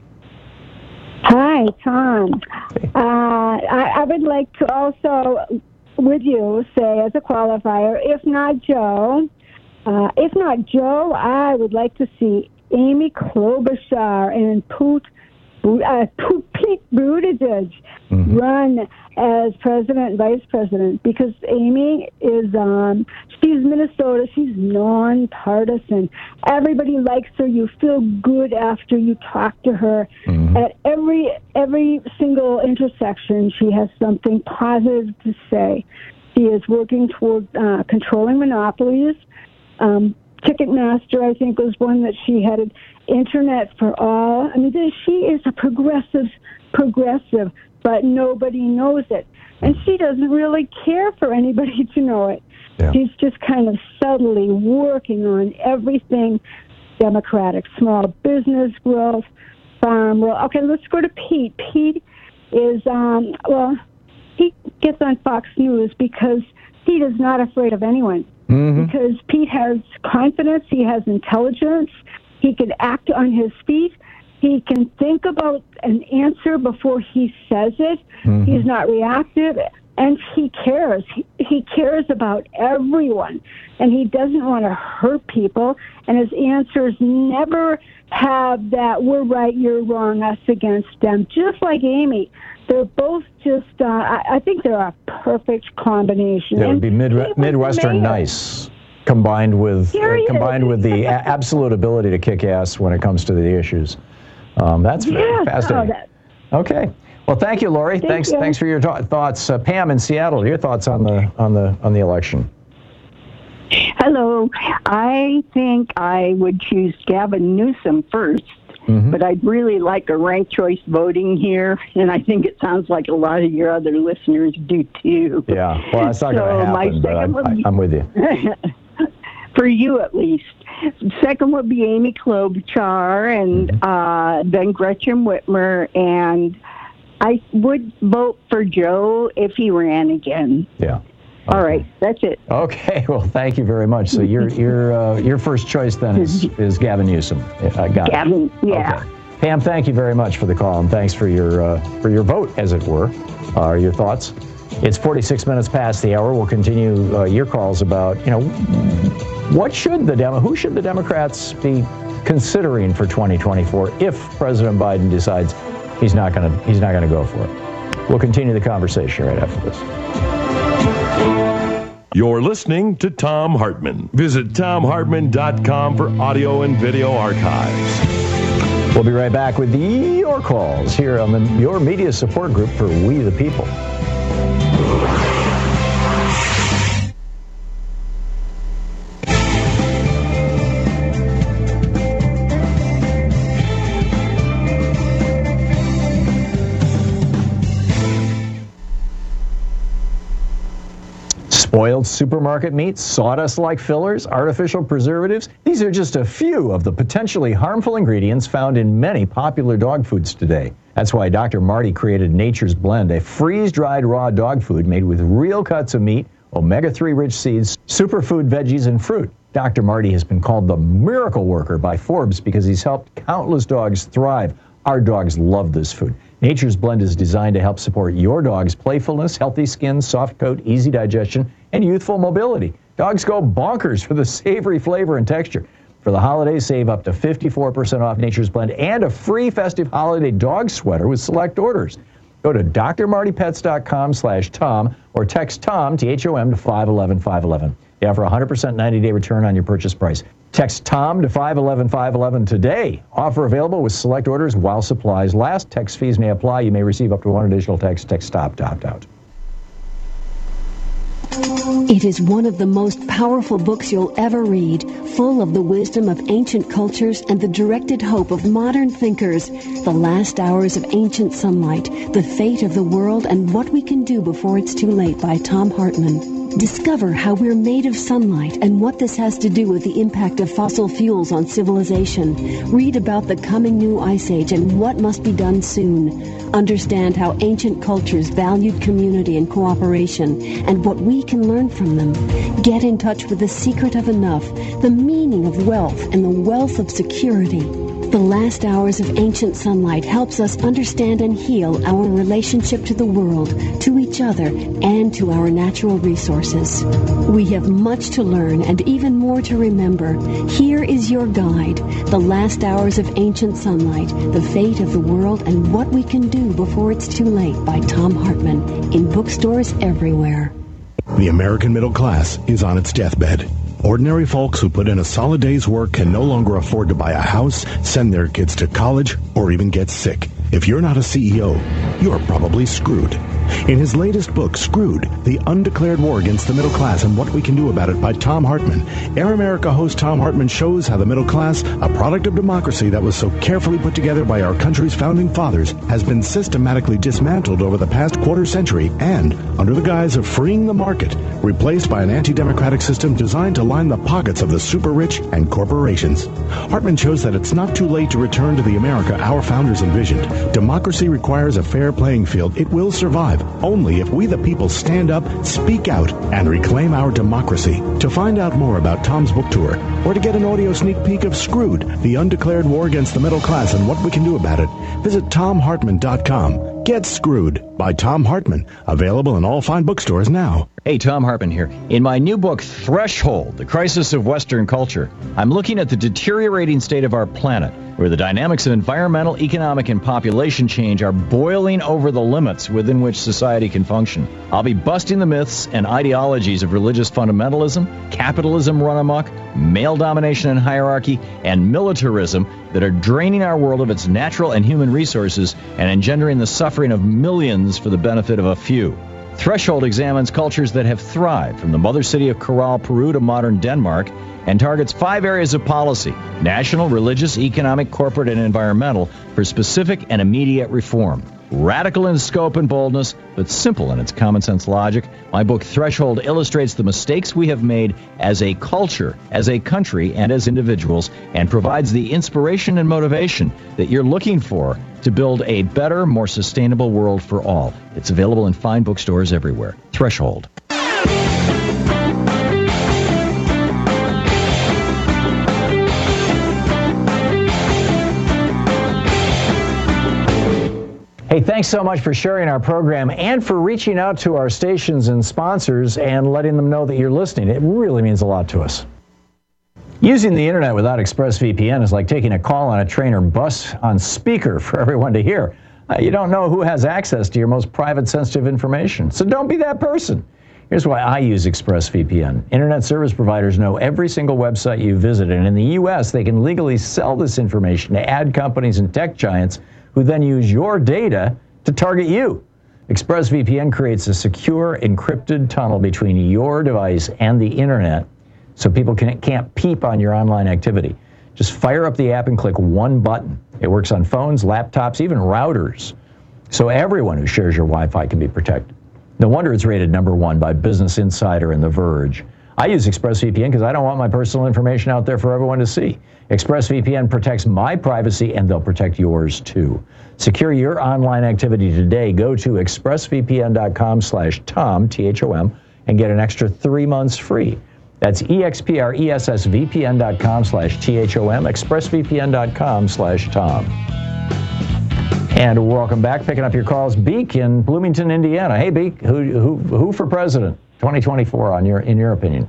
Hi, Tom. Hey. Uh, I, I would like to also, with you, say as a qualifier, if not Joe, uh, if not Joe, I would like to see Amy Klobuchar and Pete, uh, Pete Buttigieg mm-hmm. run as president and vice president, because Amy is, um, she's Minnesota, she's nonpartisan. Everybody likes her. You feel good after you talk to her. Mm-hmm. At every every single intersection, she has something positive to say. She is working toward uh, controlling monopolies. Um, Ticketmaster, I think, was one that she had. Internet for all. I mean, she is a progressive progressive, but nobody knows it. And she doesn't really care for anybody to know it. Yeah. She's just kind of subtly working on everything Democratic, small business growth, farm growth. Okay, let's go to Pete. Pete is, um, well, he gets on Fox News because Pete is not afraid of anyone. Mm-hmm. Because Pete has confidence, he has intelligence, he can act on his feet, he can think about an answer before he says it, mm-hmm. he's not reactive, and he cares. He, he cares about everyone, and he doesn't want to hurt people, and his answers never have that we're right, you're wrong, us against them, just like Amy. They're both just, uh, I, I think they're a perfect combination. It would be mid, Midwestern nice, combined with uh, combined with the a- absolute ability to kick ass when it comes to the issues. Um, that's yeah, fascinating. No, that, okay. Well, thank you, Lori. Thank thanks, you. thanks for your th- thoughts, uh, Pam in Seattle. Your thoughts on the on the on the election? Hello. I think I would choose Gavin Newsom first. Mm-hmm. But I'd really like a ranked choice voting here, and I think it sounds like a lot of your other listeners do too. Yeah, well, that's not so going to happen, but I, I, I'm with you. For you, at least. Second would be Amy Klobuchar, and mm-hmm. uh, then Gretchen Whitmer, and I would vote for Joe if he ran again. Yeah. Okay. All right, that's it. Okay, well, thank you very much. So your your uh, your first choice then is, is Gavin Newsom. I got Gavin, it. yeah. Okay. Pam, thank you very much for the call, and thanks for your uh, for your vote, as it were, uh, your thoughts. It's forty-six minutes past the hour. We'll continue uh, your calls about, you know, what should the Demo, who should the Democrats be considering for twenty twenty-four if President Biden decides he's not going to he's not going to go for it. We'll continue the conversation right after this. You're listening to Thom Hartmann. Visit Thom Hartmann dot com for audio and video archives. We'll be right back with your calls here on the Your Media Support Group for We the People. Spoiled supermarket meats, sawdust-like fillers, artificial preservatives. These are just a few of the potentially harmful ingredients found in many popular dog foods today. That's why Doctor Marty created Nature's Blend, a freeze-dried raw dog food made with real cuts of meat, omega three rich seeds, superfood veggies, and fruit. Doctor Marty has been called the miracle worker by Forbes because he's helped countless dogs thrive. Our dogs love this food. Nature's Blend is designed to help support your dog's playfulness, healthy skin, soft coat, easy digestion, and youthful mobility. Dogs go bonkers for the savory flavor and texture. For the holidays, save up to fifty-four percent off Nature's Blend and a free festive holiday dog sweater with select orders. Go to D R marty pets dot com slash Tom or text Tom, T H O M, to five one one five one one. They offer a one hundred percent ninety-day return on your purchase price. Text Tom to five one one five one one today. Offer available with select orders while supplies last. Text fees may apply. You may receive up to one additional text. Text STOP to opt out. It is one of the most powerful books you'll ever read, full of the wisdom of ancient cultures and the directed hope of modern thinkers. The Last Hours of Ancient Sunlight, The Fate of the World and What We Can Do Before It's Too Late by Thom Hartmann. Discover how we're made of sunlight and what this has to do with the impact of fossil fuels on civilization. Read about the coming new ice age and what must be done soon. Understand how ancient cultures valued community and cooperation and what we can learn from them. Get in touch with the secret of enough, the meaning of wealth, and the wealth of security. The Last Hours of Ancient Sunlight helps us understand and heal our relationship to the world, to each other, and to our natural resources. We have much to learn and even more to remember. Here is your guide, The Last Hours of Ancient Sunlight, The Fate of the World and What We Can Do Before It's Too Late by Thom Hartmann, in bookstores everywhere. The American middle class is on its deathbed. Ordinary folks who put in a solid day's work can no longer afford to buy a house, send their kids to college, or even get sick. If you're not a C E O, you're probably screwed. In his latest book, Screwed, The Undeclared War Against the Middle Class and What We Can Do About It by Thom Hartmann, Air America host Thom Hartmann shows how the middle class, a product of democracy that was so carefully put together by our country's founding fathers, has been systematically dismantled over the past quarter century and, under the guise of freeing the market, replaced by an anti-democratic system designed to line the pockets of the super-rich and corporations. Hartmann shows that it's not too late to return to the America our founders envisioned. Democracy requires a fair playing field. It will survive only if we the people stand up, speak out, and reclaim our democracy. To find out more about Tom's book tour, or to get an audio sneak peek of Screwed, The Undeclared War Against the Middle Class and What We Can Do About It, visit tom hartmann dot com. Get Screwed by Thom Hartmann. Available in all fine bookstores now. Hey, Thom Hartmann here. In my new book, Threshold, The Crisis of Western Culture, I'm looking at the deteriorating state of our planet, where the dynamics of environmental, economic, and population change are boiling over the limits within which society can function. I'll be busting the myths and ideologies of religious fundamentalism, capitalism run amok, male domination and hierarchy, and militarism that are draining our world of its natural and human resources and engendering the suffering of millions for the benefit of a few. Threshold examines cultures that have thrived, from the mother city of Corral, Peru to modern Denmark, and targets five areas of policy: national, religious, economic, corporate, and environmental, for specific and immediate reform. Radical in scope and boldness, but simple in its common sense logic, my book Threshold illustrates the mistakes we have made as a culture, as a country, and as individuals, and provides the inspiration and motivation that you're looking for to build a better, more sustainable world for all. It's available in fine bookstores everywhere. Threshold. Hey, thanks so much for sharing our program and for reaching out to our stations and sponsors and letting them know that you're listening. It really means a lot to us. Using the internet without ExpressVPN is like taking a call on a train or bus on speaker for everyone to hear. Uh, you don't know who has access to your most private, sensitive information, so don't be that person. Here's why I use ExpressVPN. Internet service providers know every single website you visit, and in the U S, they can legally sell this information to ad companies and tech giants who then use your data to target you. ExpressVPN creates a secure, encrypted tunnel between your device and the internet so people can, can't peep on your online activity. Just fire up the app and click one button. It works on phones, laptops, even routers. So everyone who shares your Wi-Fi can be protected. No wonder it's rated number one by Business Insider and The Verge. I use ExpressVPN because I don't want my personal information out there for everyone to see. ExpressVPN protects my privacy, and they'll protect yours too. Secure your online activity today. Go to expressvpn.com slash Tom, T H O M, and get an extra three months free. That's expressvpn.com slash T H O M, expressvpn.com slash Tom. And welcome back. Picking up your calls, Beak in Bloomington, Indiana. Hey, Beak, who who who for president twenty twenty-four on your in your opinion?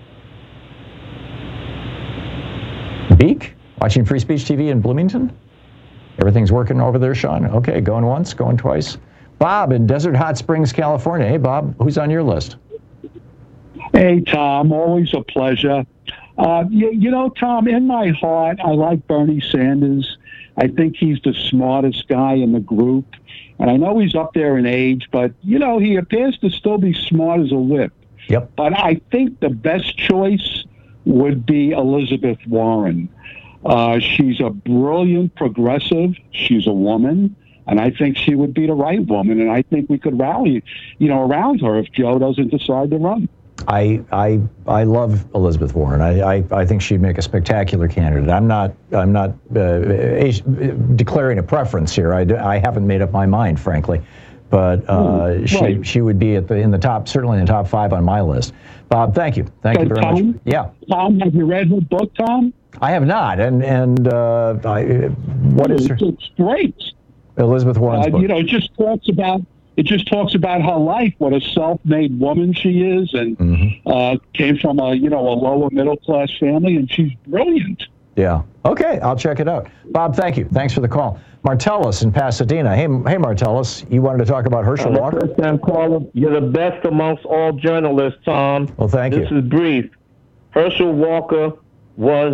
Beak, watching Free Speech T V in Bloomington? Everything's working over there, Sean? Okay, going once, going twice. Bob in Desert Hot Springs, California. Hey, Bob, who's on your list? Hey, Tom, always a pleasure. Uh, you, you know, Tom, in my heart, I like Bernie Sanders. I think he's the smartest guy in the group. And I know he's up there in age, but, you know, he appears to still be smart as a whip. Yep. But I think the best choice would be Elizabeth Warren. Uh, she's a brilliant progressive. She's a woman. And I think she would be the right woman. And I think we could rally, you know, around her if Joe doesn't decide to run. I I I love Elizabeth Warren. I, I, I think she'd make a spectacular candidate. I'm not I'm not uh, declaring a preference here. I, I haven't made up my mind, frankly, but uh, she right. she would be at the in the top certainly in the top five on my list. Bob, thank you, thank so you very Tom, much. Yeah, Tom, have you read her book, Tom? I have not, and and uh, I, what is her? It's great. Elizabeth Warren's uh, book. You know, it just talks about. It just talks about her life, what a self-made woman she is, and mm-hmm. uh, came from a you know a lower middle-class family, and she's brilliant. Yeah. Okay, I'll check it out. Bob, thank you. Thanks for the call. Martellus in Pasadena. Hey, hey, Martellus, you wanted to talk about Herschel uh, Walker? First-time caller. You're the best amongst all journalists, Tom. Well, thank this you. This is brief. Herschel Walker was.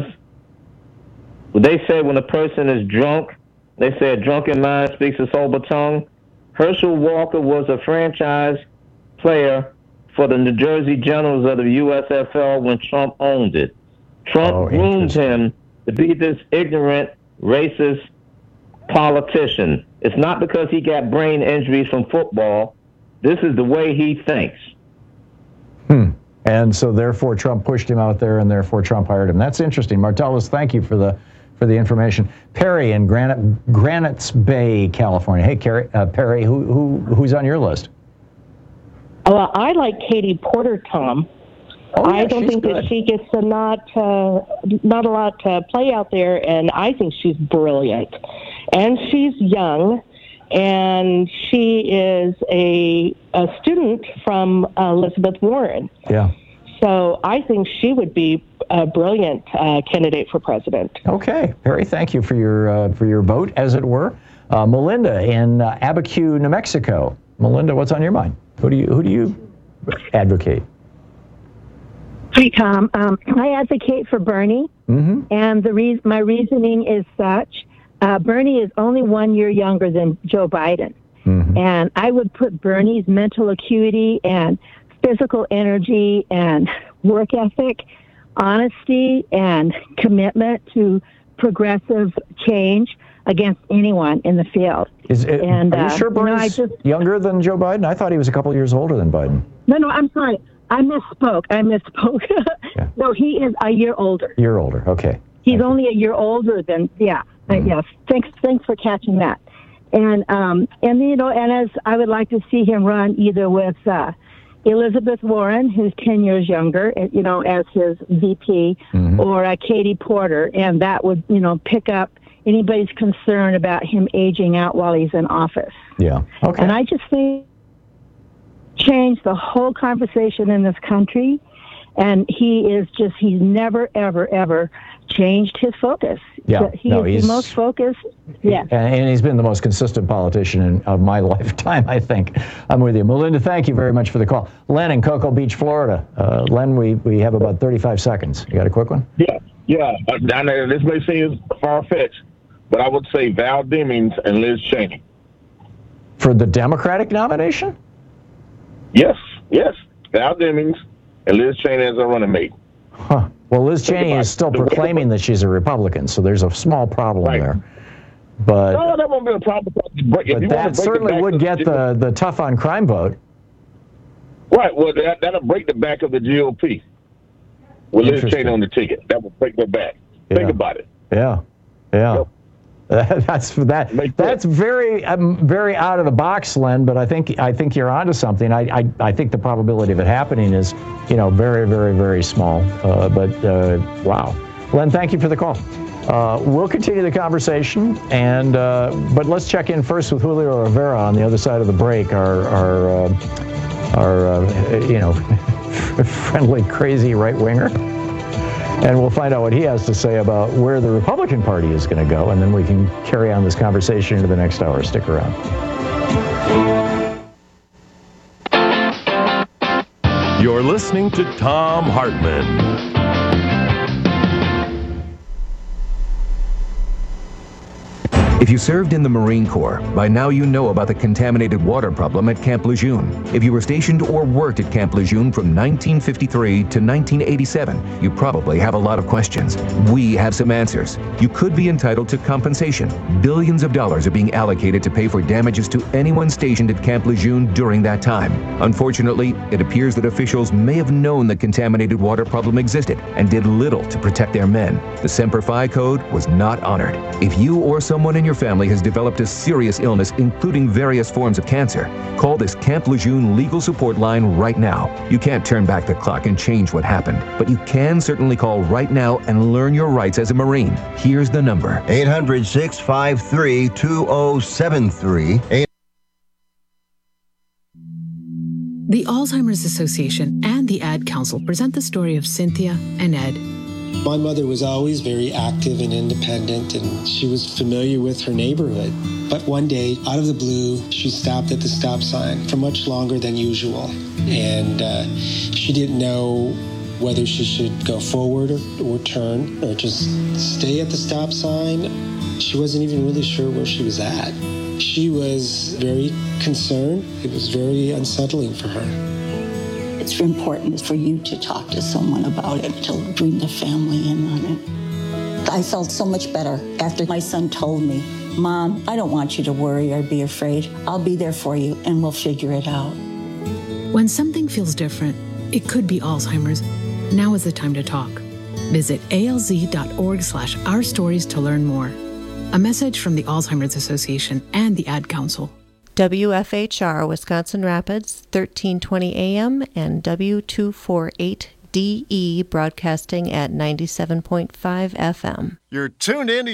They say when a person is drunk, they say a drunken mind speaks a sober tongue. Herschel Walker was a franchise player for the New Jersey Generals of the U S F L when Trump owned it. Trump Oh, groomed him to be this ignorant, racist politician. It's not because he got brain injuries from football. This is the way he thinks. Hmm. And so therefore Trump pushed him out there, and therefore Trump hired him. That's interesting. Martellus, thank you for the for the information. Perry in Granite, Granites Bay, California. Hey, Carrie, uh, Perry, who, who who's on your list? Well, I like Katie Porter, Tom. Oh, yeah, I don't she's think good. that she gets a not uh, not a lot to play out there, and I think she's brilliant. And she's young, and she is a, a student from uh, Elizabeth Warren. Yeah. So I think she would be a brilliant uh, candidate for president. Okay, Perry, thank you for your uh, for your vote, as it were. Uh, Melinda in uh, Abiquiu, New Mexico. Melinda, what's on your mind? Who do you who do you advocate? Hi, Tom. Um, I advocate for Bernie, mm-hmm. and the reason my reasoning is such: uh, Bernie is only one year younger than Joe Biden, mm-hmm. and I would put Bernie's mental acuity and physical energy and work ethic, honesty and commitment to progressive change against anyone in the field. Is it, and, are you uh, sure you know, I Bernie's just- younger than Joe Biden? I thought he was a couple years older than Biden. No, no, I'm sorry. I misspoke. I misspoke. Yeah. No, he is a year older. Year older. Okay. He's only a year older than, yeah. Mm-hmm. Uh, yes. Thanks, thanks for catching that. And, um, and, you know, and as I would like to see him run either with, uh, Elizabeth Warren, who's ten years younger, you know, as his V P, mm-hmm. or uh, Katie Porter, and that would, you know, pick up anybody's concern about him aging out while he's in office. Yeah. Okay. And I just think change the whole conversation in this country, and he is just, he's never, ever, ever changed his focus. Yeah. He no, is he's the most focused. Yeah. And, and he's been the most consistent politician in, of my lifetime, I think. I'm with you. Melinda, thank you very much for the call. Len in Cocoa Beach, Florida. Uh, Len, we, we have about thirty-five seconds. You got a quick one? Yeah, yeah. Uh, I know this may seem far-fetched, but I would say Val Demings and Liz Cheney. For the Democratic nomination? Yes, yes. Val Demings and Liz Cheney as a running mate. Huh. Well, Liz Cheney is still proclaiming that she's a Republican, so there's a small problem Right. there. But, No, that won't be a problem. But, but that certainly would get the, the tough on crime vote. Right. Well, that, that'll break the back of the G O P. With Liz Interesting. Cheney on the ticket. That will break their back. Yeah. Think about it. Yeah, yeah. That's that. That's very, um, very out of the box, Len. But I think I think you're onto something. I, I I think the probability of it happening is, you know, very, very, very small. Uh, but uh, wow, Len, thank you for the call. Uh, we'll continue the conversation, and uh, but let's check in first with Julio Rivera on the other side of the break. Our our uh, our uh, you know friendly, crazy right winger. And we'll find out what he has to say about where the Republican Party is going to go, and then we can carry on this conversation into the next hour. Stick around. You're listening to Thom Hartmann. If you served in the Marine Corps, by now you know about the contaminated water problem at Camp Lejeune. If you were stationed or worked at Camp Lejeune from nineteen fifty-three to nineteen eighty-seven, you probably have a lot of questions. We have some answers. You could be entitled to compensation. Billions of dollars are being allocated to pay for damages to anyone stationed at Camp Lejeune during that time. Unfortunately, it appears that officials may have known the contaminated water problem existed and did little to protect their men. The Semper Fi code was not honored. If you or someone in your family has developed a serious illness, including various forms of cancer, call this Camp Lejeune legal support line right now. You can't turn back the clock and change what happened, but you can certainly call right now and learn your rights as a Marine. Here's the number. eight hundred, six five three, two oh seven three. The Alzheimer's Association and the Ad Council present the story of Cynthia and Ed. My mother was always very active and independent, and she was familiar with her neighborhood. But one day, out of the blue, she stopped at the stop sign for much longer than usual. And uh, she didn't know whether she should go forward or, or turn or just stay at the stop sign. She wasn't even really sure where she was at. She was very concerned. It was very unsettling for her. It's important for you to talk to someone about it, to bring the family in on it. I felt so much better after my son told me, Mom, I don't want you to worry or be afraid. I'll be there for you and we'll figure it out. When something feels different, it could be Alzheimer's. Now is the time to talk. Visit alz.org slash our stories to learn more. A message from the Alzheimer's Association and the Ad Council. W F H R Wisconsin Rapids, thirteen twenty A M and W two forty-eight D E broadcasting at ninety-seven point five F M. You're tuned in to